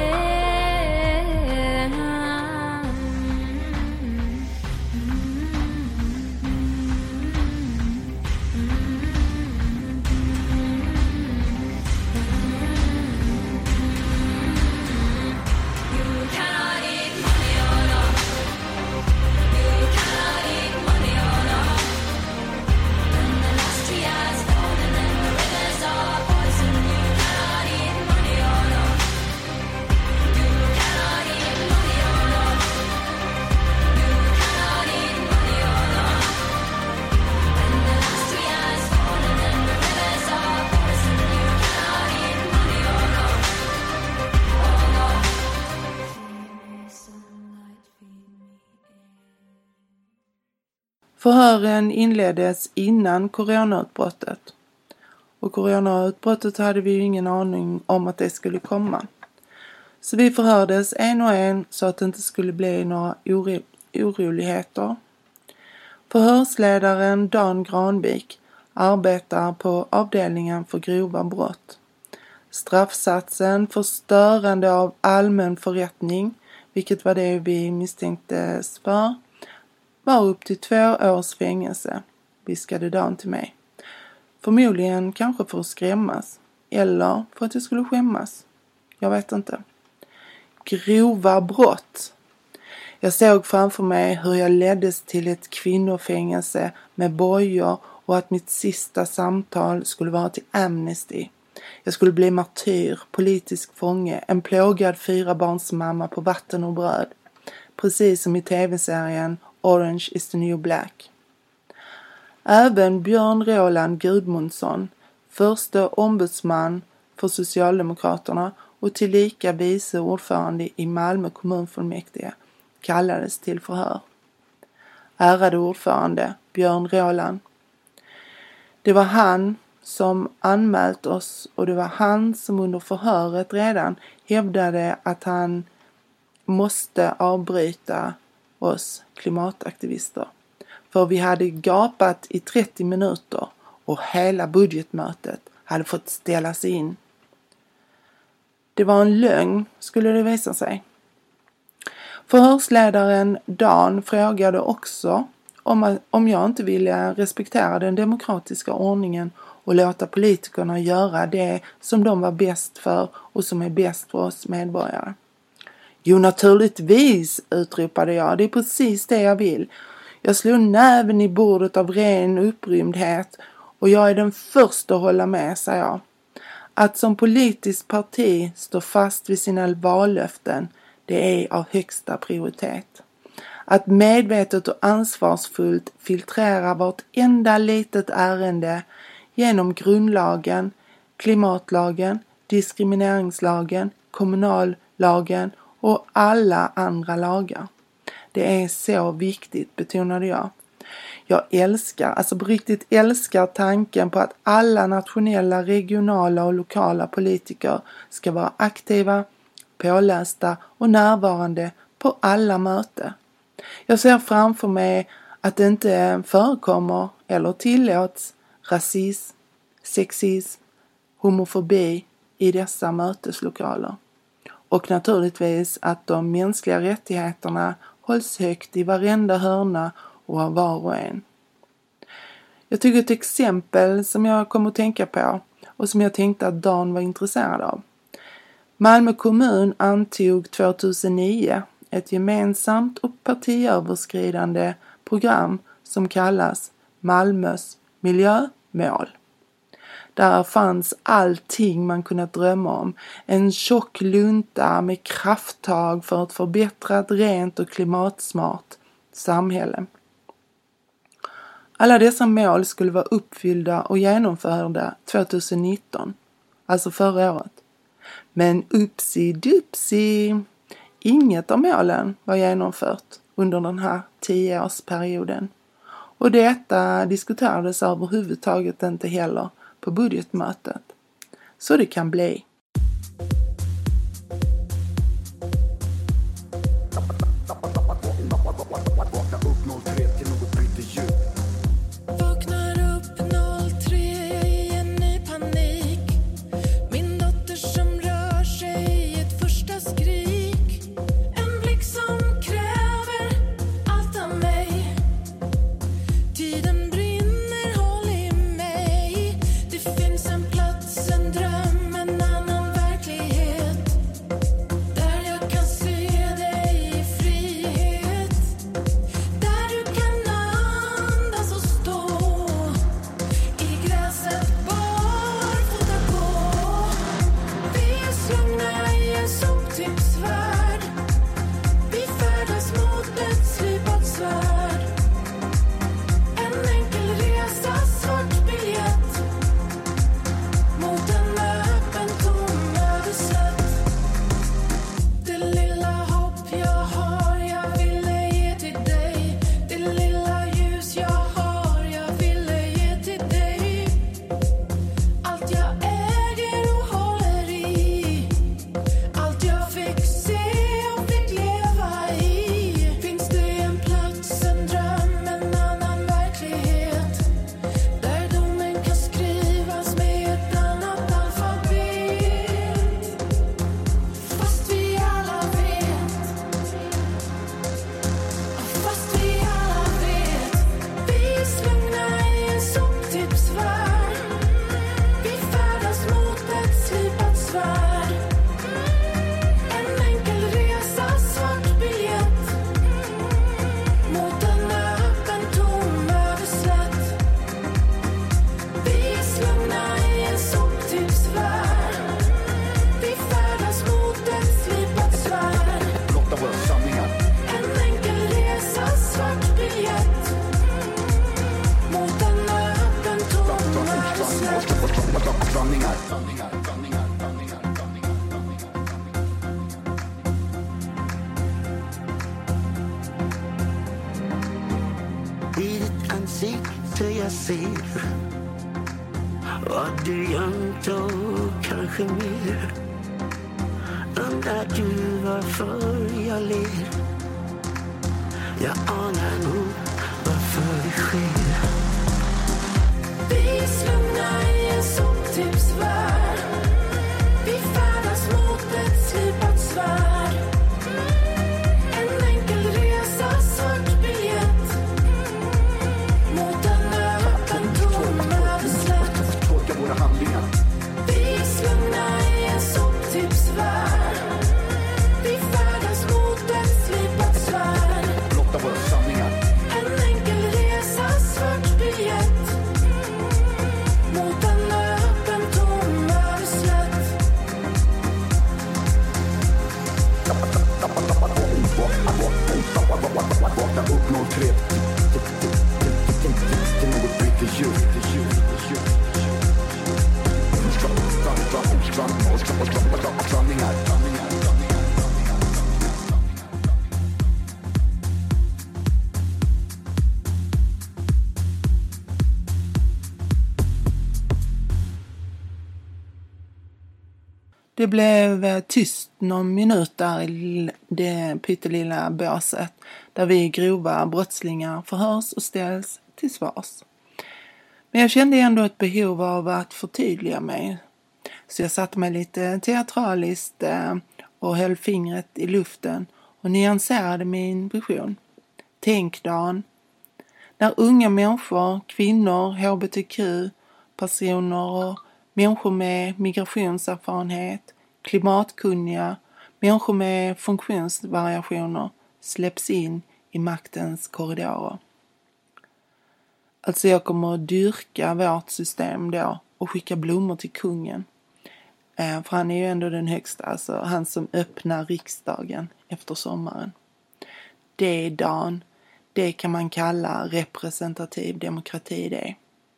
Förhören inleddes innan coronautbrottet. Och coronautbrottet hade vi ju ingen aning om att det skulle komma. Så vi förhördes en och en så att det inte skulle bli några oro- oroligheter. Förhörsledaren Dan Granvik arbetar på avdelningen för grova brott. Straffsatsen för störande av allmän förrättning, vilket var det vi misstänktes för, var upp till två års fängelse, viskade Dan till mig. Förmodligen kanske för att skrämmas, eller för att jag skulle skämmas. Jag vet inte. Grova brott. Jag såg framför mig hur jag leddes till ett kvinnofängelse med bojor och att mitt sista samtal skulle vara till Amnesty. Jag skulle bli martyr, politisk fånge, en plågad fyra barns mamma på vatten och bröd. Precis som i tv-serien Orange is the New Black. Även Björn Roland Gudmundsson, första ombudsman för Socialdemokraterna och tillika vice ordförande i Malmö kommunfullmäktige, kallades till förhör. Ärade ordförande Björn Roland. Det var han som anmält oss och det var han som under förhöret redan hävdade att han måste avbryta oss klimataktivister. För vi hade gapat i trettio minuter och hela budgetmötet hade fått ställas in. Det var en lögn, skulle det visa sig. Förhörsledaren Dan frågade också om, om jag inte ville respektera den demokratiska ordningen och låta politikerna göra det som de var bäst för och som är bäst för oss medborgare. Jo, naturligtvis, utropade jag. Det är precis det jag vill. Jag slog näven i bordet av ren upprymdhet och jag är den första att hålla med, sa jag. Att som politiskt parti stå fast vid sina vallöften, det är av högsta prioritet. Att medvetet och ansvarsfullt filtrera vårt enda litet ärende genom grundlagen, klimatlagen, diskrimineringslagen, kommunallagen och alla andra lagar. Det är så viktigt, betonade jag. Jag älskar, alltså på riktigt älskar tanken på att alla nationella, regionala och lokala politiker ska vara aktiva, pålästa och närvarande på alla möten. Jag ser framför mig att det inte förekommer eller tillåts rasism, sexism, homofobi i dessa möteslokaler. Och naturligtvis att de mänskliga rättigheterna hålls högt i varenda hörna och av var och en. Jag tycker ett exempel som jag kommer att tänka på och som jag tänkte att Dan var intresserad av. Malmö kommun antog tjugohundranio ett gemensamt och partiöverskridande program som kallas Malmös miljömål. Där fanns allting man kunnat drömma om. En tjock lunta med krafttag för ett förbättrat, rent och klimatsmart samhälle. Alla dessa mål skulle vara uppfyllda och genomförda tjugonitton, alltså förra året. Men upsi dupsi, inget av målen var genomfört under den här tioårsperioden. Och detta diskuterades överhuvudtaget inte heller på budgetmötet. Så det kan bli. I ditt ansikte jag ser vad du gömt och kanske mer. Undrar du varför jag ler? Jag anar nog varför det sker. Vi slungnar i en soptipsvärld. Vi färdas mot ett slipat svärd. En sanningar. Det blev tyst någon minut där i det pyttelilla båset där vi grova brottslingar förhörs och ställs till svars. Men jag kände ändå ett behov av att förtydliga mig. Så jag satte mig lite teatraliskt och höll fingret i luften och nyanserade min vision. Tänk Dan, när unga människor, kvinnor, hbtq, personer och människor med migrationserfarenhet, klimatkunniga, människor med funktionsvariationer släpps in i maktens korridorer. Alltså jag kommer att dyrka vårt system då och skicka blommor till kungen. För han är ju ändå den högsta, alltså han som öppnar riksdagen efter sommaren. Det Dan, det kan man kalla representativ demokrati det.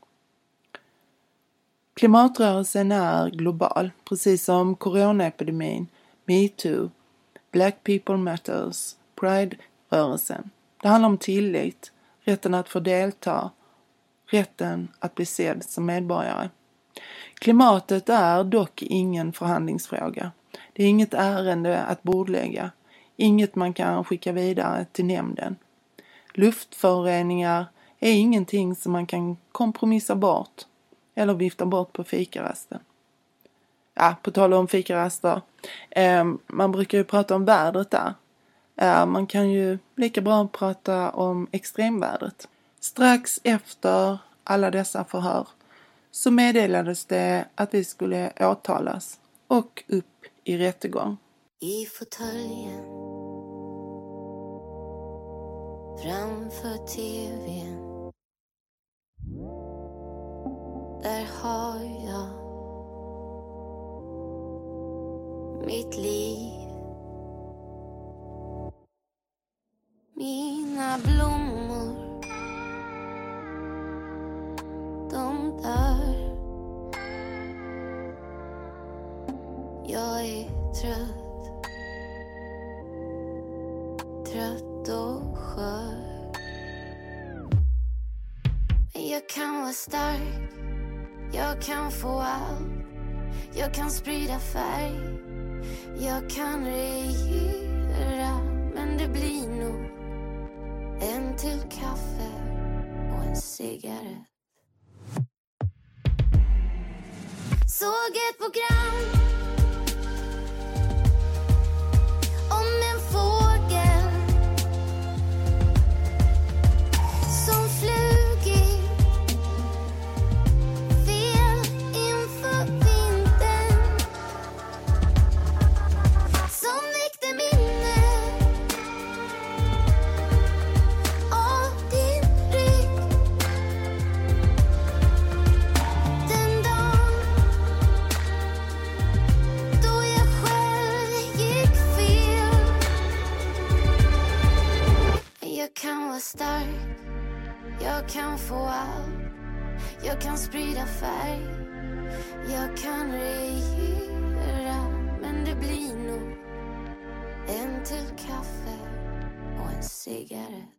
Klimatrörelsen är global, precis som coronaepidemin, MeToo, Black People Matters, Pride-rörelsen. Det handlar om tillit, rätten att få delta, rätten att bli sedd som medborgare. Klimatet är dock ingen förhandlingsfråga. Det är inget ärende att bordlägga, inget man kan skicka vidare till nämnden. Luftföroreningar är ingenting som man kan kompromissa bort eller vifta bort på fikarasten. Ja, på tal om fikaraster. Eh, man brukar ju prata om vädret där. Eh, man kan ju lika bra prata om extremvädret. Strax efter alla dessa förhör så meddelades det att vi skulle åtalas och upp i rättegång. I fåtöljen framför tvn, där har jag mitt liv, mina blommor, de dör. Jag är trött, trött och skör. Men jag kan vara stark, jag kan få allt, jag kan sprida färg, jag kan regera. Men det blir nog en till kaffe och en cigarett. Såg ett program om en fågel som flugit fel inför vintern, som väckte minne av din rygg. Den dagen då jag själv gick fel. Jag kan vara stark, jag kan få allt, jag kan sprida färg, jag kan regera. Men det blir nog en till kaffe och en cigarett.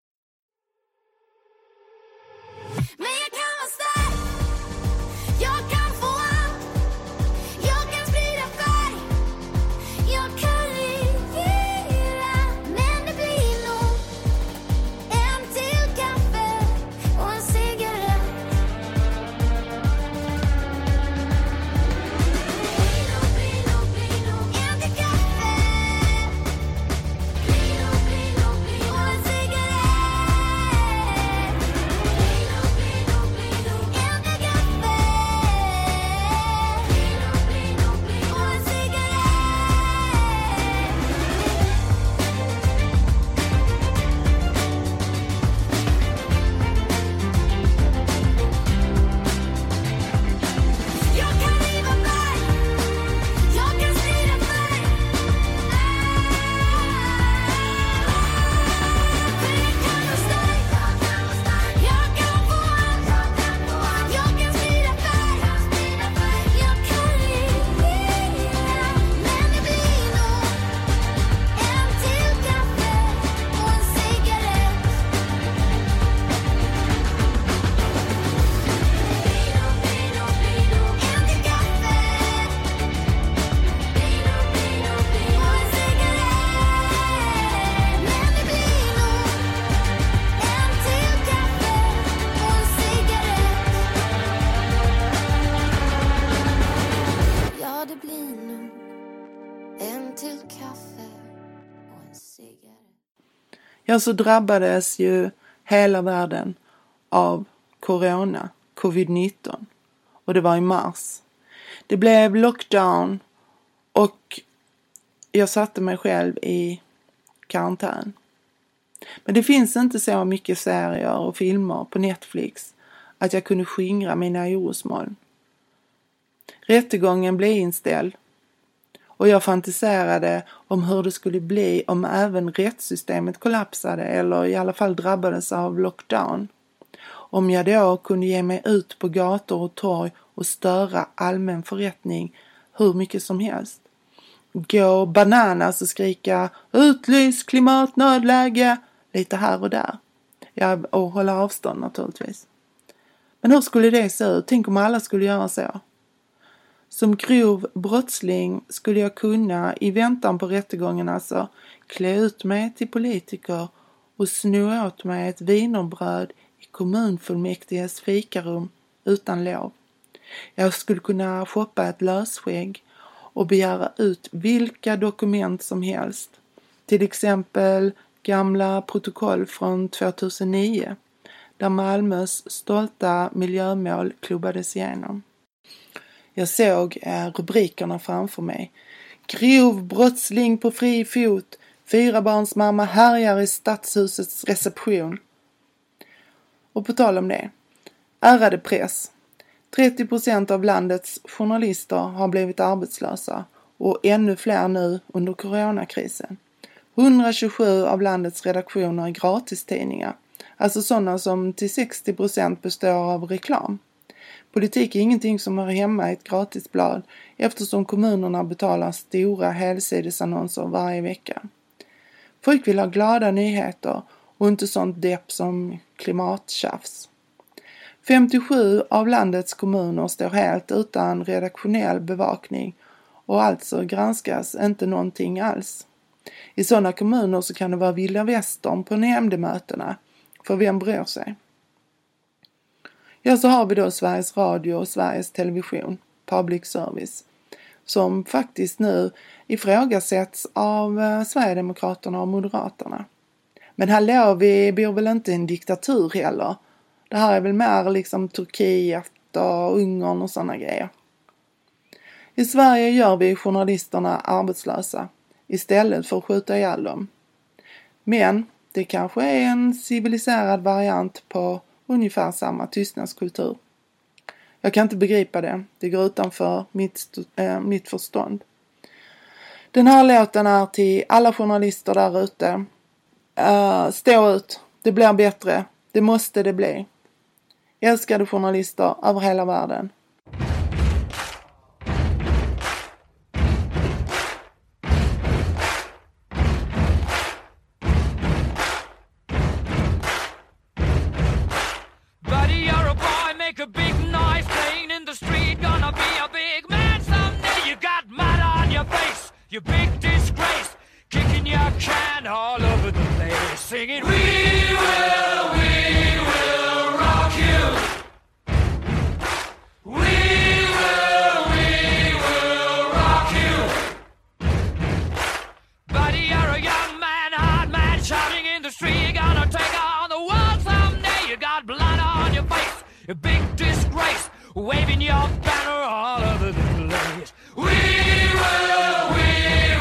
Men jag kan vara stark, jag kan få allt, jag kan sprida färg, jag kan regera. Men det blir nog en till kaffe och en cigarett. En till kaffe och en cigarett. till kaffe och en cigarett. Ja, så drabbades ju hela världen av corona, covid nitton. Och det var i mars. Det blev lockdown och jag satte mig själv i karantän. Men det finns inte så mycket serier och filmer på Netflix att jag kunde skingra mina orosmoln. Rättegången blev inställd och jag fantiserade om hur det skulle bli om även rättssystemet kollapsade eller i alla fall drabbades av lockdown. Om jag då kunde ge mig ut på gator och torg och störa allmän förrättning hur mycket som helst. Gå bananas och skrika utlys klimatnödläge lite här och där. Ja, och hålla avstånd naturligtvis. Men hur skulle det se ut? Tänk om alla skulle göra så. Som grov brottsling skulle jag kunna i väntan på rättegången alltså klä ut mig till politiker och sno åt mig ett wienerbröd i kommunfullmäktiges fikarum utan lov. Jag skulle kunna shoppa ett lösskägg och begära ut vilka dokument som helst. Till exempel gamla protokoll från tjugohundranio där Malmös stolta miljömål klubbades igenom. Jag såg eh, rubrikerna framför mig. Grov brottsling på fri fot. Fyra barns mamma härjar i stadshusets reception. Och på tal om det. Ärade press. trettio procent av landets journalister har blivit arbetslösa och ännu fler nu under coronakrisen. hundratjugosju av landets redaktioner är gratistidningar, alltså sådana som till sextio procent består av reklam. Politik är ingenting som hör hemma i ett gratisblad eftersom kommunerna betalar stora helsidesannonser varje vecka. Folk vill ha glada nyheter och inte sånt depp som klimattjafs. femtiosju av landets kommuner står helt utan redaktionell bevakning och alltså granskas inte någonting alls. I sådana kommuner så kan det vara vilda västern på nämndemötena, för vem bryr sig? Ja, så har vi då Sveriges Radio och Sveriges Television, public service, som faktiskt nu ifrågasätts av eh, Sverigedemokraterna och Moderaterna. Men hallå, vi bor väl inte i en diktatur heller? Det här är väl mer liksom Turkiet och Ungern och sådana grejer. I Sverige gör vi journalisterna arbetslösa istället för att skjuta ihjäl dem. Men det kanske är en civiliserad variant på ungefär samma tystnadskultur. Jag kan inte begripa det. Det går utanför mitt, äh, mitt förstånd. Den här låten är till alla journalister där ute. Uh, stå ut. Det blir bättre. Det måste det bli. Älskade journalister över hela världen. You big disgrace, kicking your can all over the place, singing, we will, we will rock you. We will, we will rock you. Buddy, you're a young man, hard man, shouting in the street, you're gonna take on the world someday. You got blood on your face, you big disgrace, waving your banner all over the place. We will, we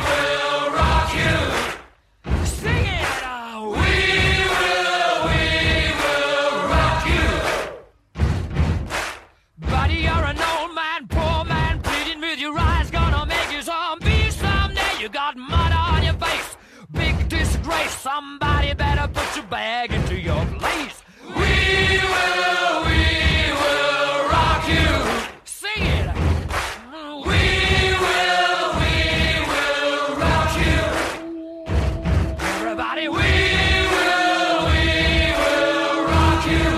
somebody better put your bag into your place. We will, we will rock you. Sing it. We will, we will rock you. Everybody, we will, we will rock you.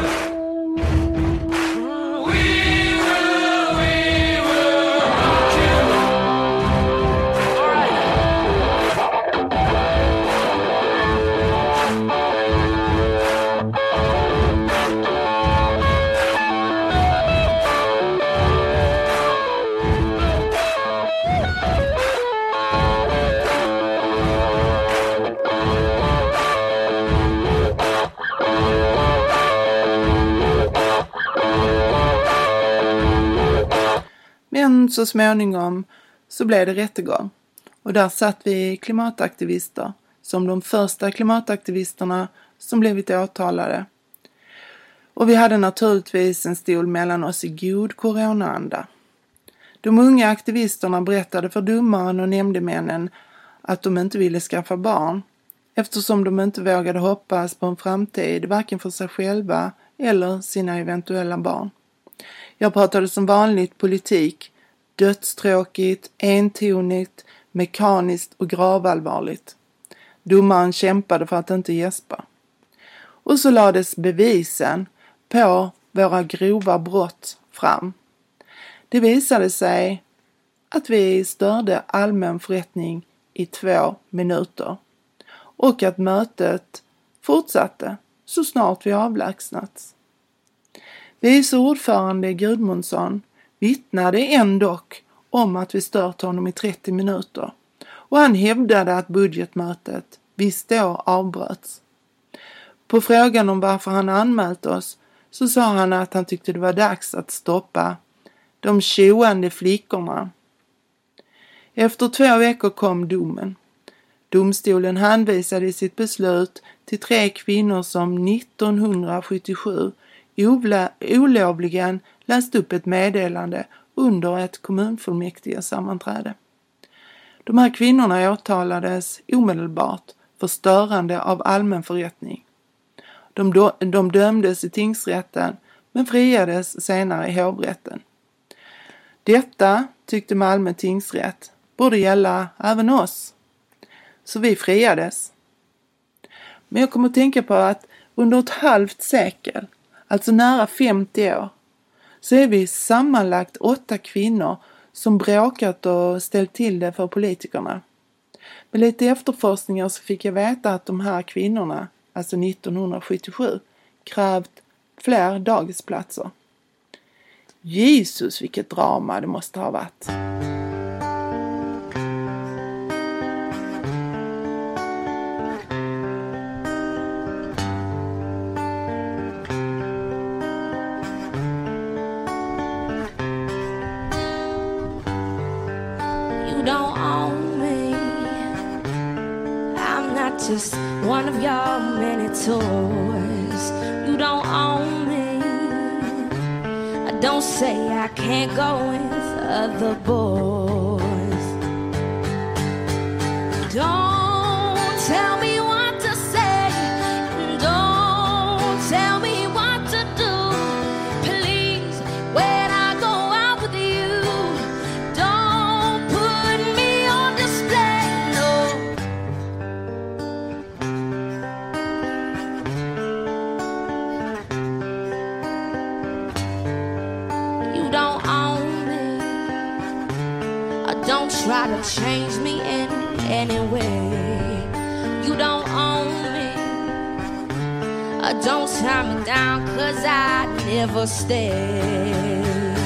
We will, we will rock you. All right. Men så småningom så blev det rättegång. Och där satt vi klimataktivister som de första klimataktivisterna som blivit åtalade. Och vi hade naturligtvis en stol mellan oss i god coronaanda. De unga aktivisterna berättade för domaren och nämndemännen att de inte ville skaffa barn eftersom de inte vågade hoppas på en framtid varken för sig själva eller sina eventuella barn. Jag pratade som vanligt politik, dödstråkigt, entonigt, mekaniskt och gravallvarligt. Domaren kämpade för att inte gäspa. Och så lades bevisen på våra grova brott fram. Det visade sig att vi störde allmän förrättning i två minuter och att mötet fortsatte så snart vi avlägsnats. Vice ordförande Gudmundsson vittnade ändock om att vi stört honom i trettio minuter och han hävdade att budgetmötet visst då avbröts. På frågan om varför han anmält oss så sa han att han tyckte det var dags att stoppa de tjoande flickorna. Efter två veckor kom domen. Domstolen hänvisade i sitt beslut till tre kvinnor som nittonhundrasjuttiosju olä- olovligen läste upp ett meddelande under ett kommunfullmäktige sammanträde. De här kvinnorna åtalades omedelbart för störande av allmän förrättning. De, do- de dömdes i tingsrätten men friades senare i hovrätten. Detta tyckte Malmö tingsrätt borde gälla även oss. Så vi friades. Men jag kommer att tänka på att under ett halvt sekel, alltså nära femtio år, så är vi sammanlagt åtta kvinnor som bråkat och ställt till det för politikerna. Med lite efterforskningar så fick jag veta att de här kvinnorna, alltså nittonhundrasjuttiosju, krävt fler dagisplatser. Jesus, vilket drama det måste ha varit. You don't own me. I'm not just one of your many toys. You don't own me. Don't say I can't go with other boys. Don't tell me what to say. Don't tell me what to do. Please, when I go out with you, don't put me on display. No. You don't own me. Don't try to change me in any way. You don't own me. Don't tie me down, 'cause I never stay.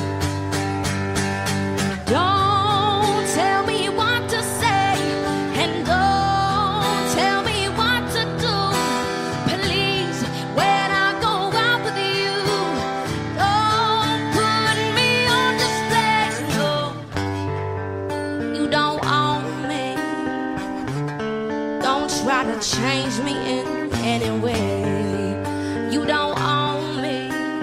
Don't tell me what to say, and don't tell me what to do. Please, when I go out with you, don't put me on display. No. You don't own me. Don't try to change me in any way. You don't own me.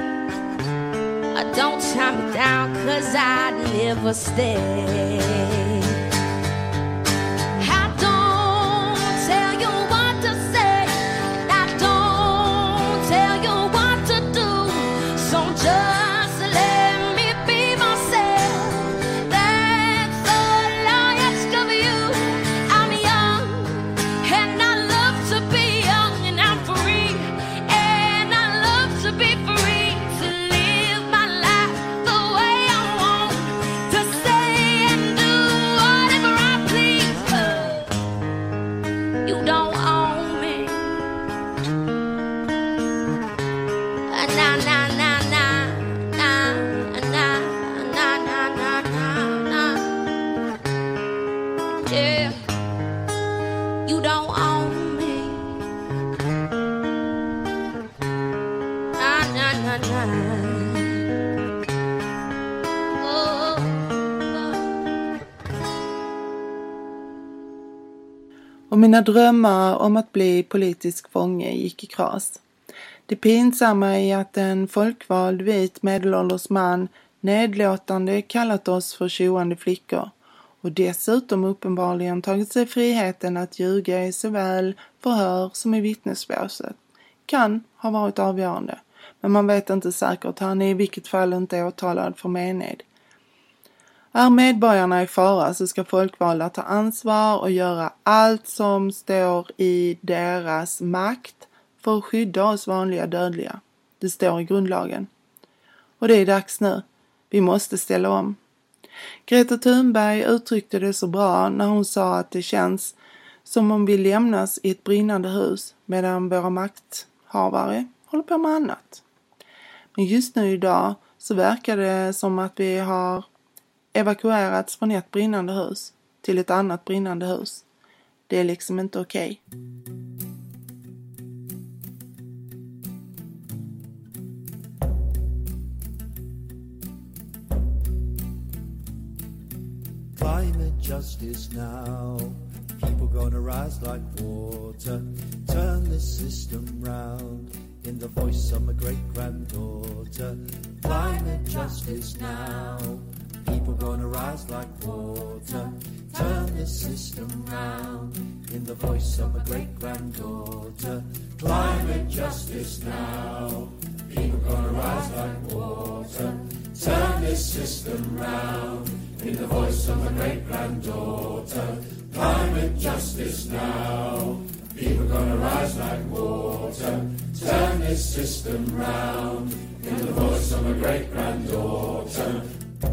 Don't tie me down, 'cause I'd never stay. I don't tell you what to say. I don't tell you what to do. So just let me be myself. That's all I ask of you. I'm young and I love to be young, and I'm free and I love to be free to live my life the way I want, to say and do whatever I please. You don't own me. Na na na na na na na na na na. Yeah. You don't own me. Na na na na. Oh. och mina drömmar om att bli politisk fånge gick i kras. Det pinsamma är att en folkvald vit medelålders man nedlåtande kallat oss för tjoande flickor och dessutom uppenbarligen tagit sig friheten att ljuga i såväl förhör som i vittnesbåset. Kan ha varit avgörande, men man vet inte säkert. Han är i vilket fall inte åtalad för mened. Är medborgarna i fara så ska folkvalda ta ansvar och göra allt som står i deras makt för att skydda oss vanliga dödliga. Det står i grundlagen. Och det är dags nu. Vi måste ställa om. Greta Thunberg uttryckte det så bra när hon sa att det känns som om vi lämnas i ett brinnande hus medan våra makthavare håller på med annat. Men just nu idag så verkar det som att vi har evakuerats från ett brinnande hus till ett annat brinnande hus. Det är liksom inte okej. Climate justice now. People gonna rise like water. Turn this system round. In the voice of my great-granddaughter. Climate justice now. People gonna rise like water. Turn this system round. In the voice of my great-granddaughter. Climate justice now. People gonna rise like water. Turn this system round. In the voice of my great-granddaughter. Climate justice now. People gonna rise like water. Turn this system round. In the voice of my great-granddaughter.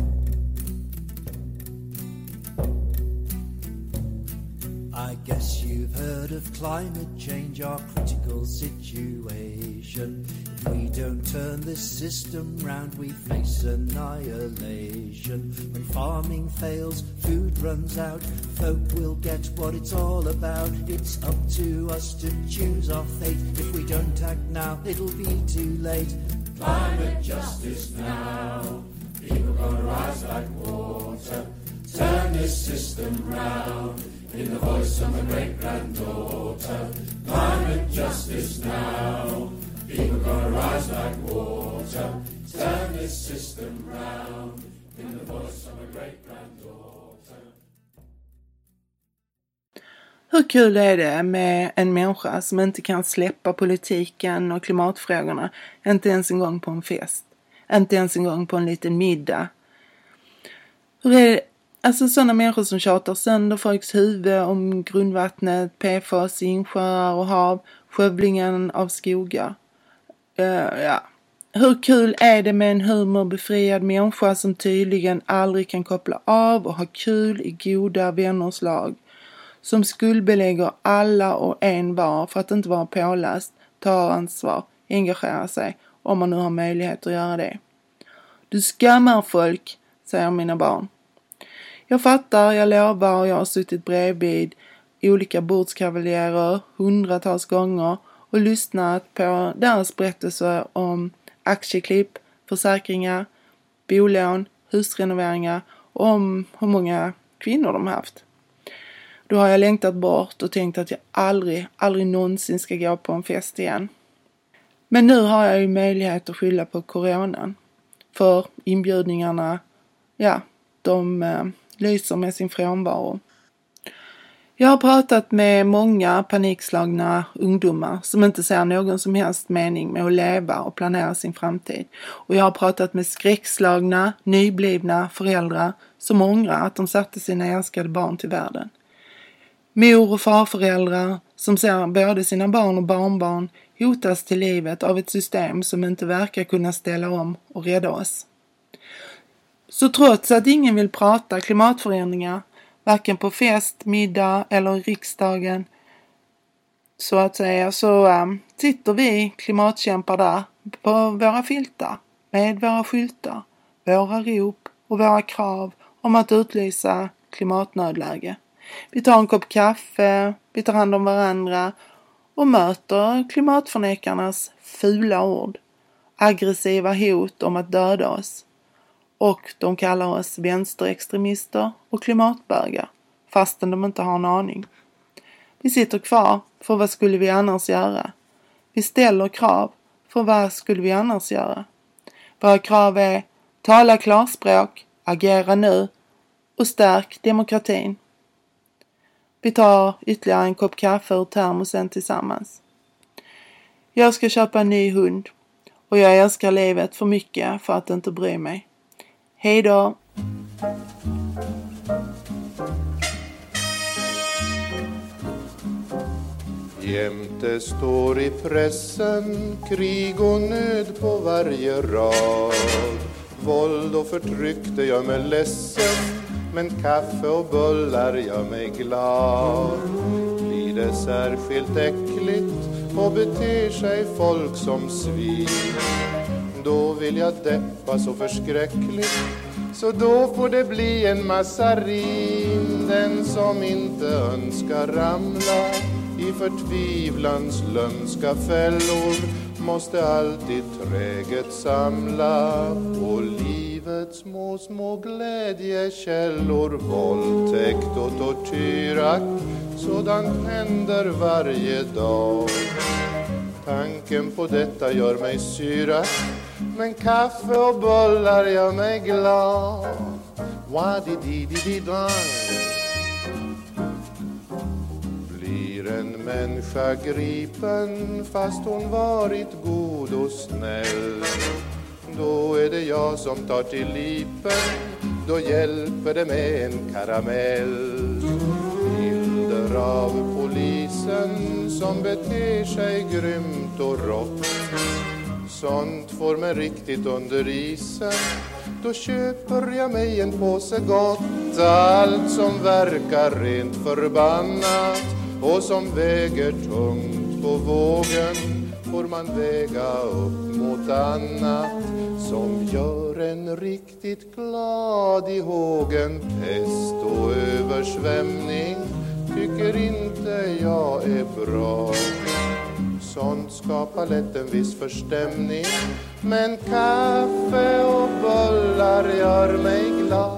I guess you've heard of climate change, our critical situation. If we don't turn this system round, we face annihilation. When farming fails, food runs out, folk will get what it's all about. It's up to us to choose our fate. If we don't act now, it'll be too late. Climate justice now. People gonna rise like water. Turn this system round. In the voice of my great-granddaughter. Climate justice now. People gonna rise like water. Turn this system round. In the voice of my great-granddaughter. Hur kul är det med en människa som inte kan släppa politiken och klimatfrågorna, inte ens en gång på en fest, inte ens en gång på en liten middag? Hur är det? Alltså sådana människor som tjatar sönder folks huvud om grundvattnet, P F A S, insjöar och hav, skövlingen av skogar. Uh, ja. Hur kul är det med en humorbefriad människa som tydligen aldrig kan koppla av och ha kul i goda vänners lag? Som skuldbelägger alla och en var för att inte vara påläst, ta ansvar, engagera sig om man nu har möjlighet att göra det. Du skammar folk, säger mina barn. Jag fattar, jag lovar, jag har suttit bredvid olika bordskavaljerer hundratals gånger och lyssnat på deras berättelser om aktieklipp, försäkringar, bolån, husrenoveringar och om hur många kvinnor de haft. Då har jag längtat bort och tänkt att jag aldrig, aldrig någonsin ska gå på en fest igen. Men nu har jag ju möjlighet att skylla på coronan. För inbjudningarna, ja, de eh, lyser med sin frånvaro. Jag har pratat med många panikslagna ungdomar som inte ser någon som helst mening med att leva och planera sin framtid. Och jag har pratat med skräckslagna, nyblivna föräldrar som ångrar att de satte sina älskade barn till världen. Mor- och farföräldrar som ser både sina barn och barnbarn hotas till livet av ett system som inte verkar kunna ställa om och rädda oss. Så trots att ingen vill prata klimatförändringar, varken på fest, middag eller i riksdagen, så att säga, så um, sitter vi klimatkämpar där på våra filtar, med våra skyltar, våra rop och våra krav om att utlysa klimatnödläge. Vi tar en kopp kaffe, vi tar hand om varandra och möter klimatförnekarnas fula ord, aggressiva hot om att döda oss. Och de kallar oss vänsterextremister och klimatbögar, fastän de inte har en aning. Vi sitter kvar, för vad skulle vi annars göra? Vi ställer krav, för vad skulle vi annars göra? Våra krav är: tala klarspråk, agera nu och stärk demokratin. Vi tar ytterligare en kopp kaffe ur termosen tillsammans. Jag ska köpa en ny hund och jag älskar livet för mycket för att inte bry mig. Hej då! Jämte står i pressen krig och nöd på varje rad. Våld och förtryck, det gör mig ledsen, men kaffe och bullar gör mig glad. Blir det särskilt äckligt och beter sig folk som svin, då vill jag deppa så förskräckligt, så då får det bli en massarin. Den som inte önskar ramla i förtvivlans lömska fällor måste alltid träget samla på livets små, små glädjekällor. Våldtäkt och tortyrak, sådant händer varje dag. Tanken på detta gör mig syra, men kaffe och bullar gör mig glad. Wa-di-di-di-di-dang. Blir en människa gripen fast hon varit god och snäll, då är det jag som tar till lipen, då hjälper det med en karamell. Bilder av polisen som beter sig grymt och rått, sånt får mig riktigt under isen, då köper jag mig en påse gott. Allt som verkar rent förbannat och som väger tungt på vågen får man väga upp mot annat som gör en riktigt glad i hågen. Pest och översvämning tycker inte jag är bra, sånt skapar lätt en viss förstämning, men kaffe och bullar gör mig glad.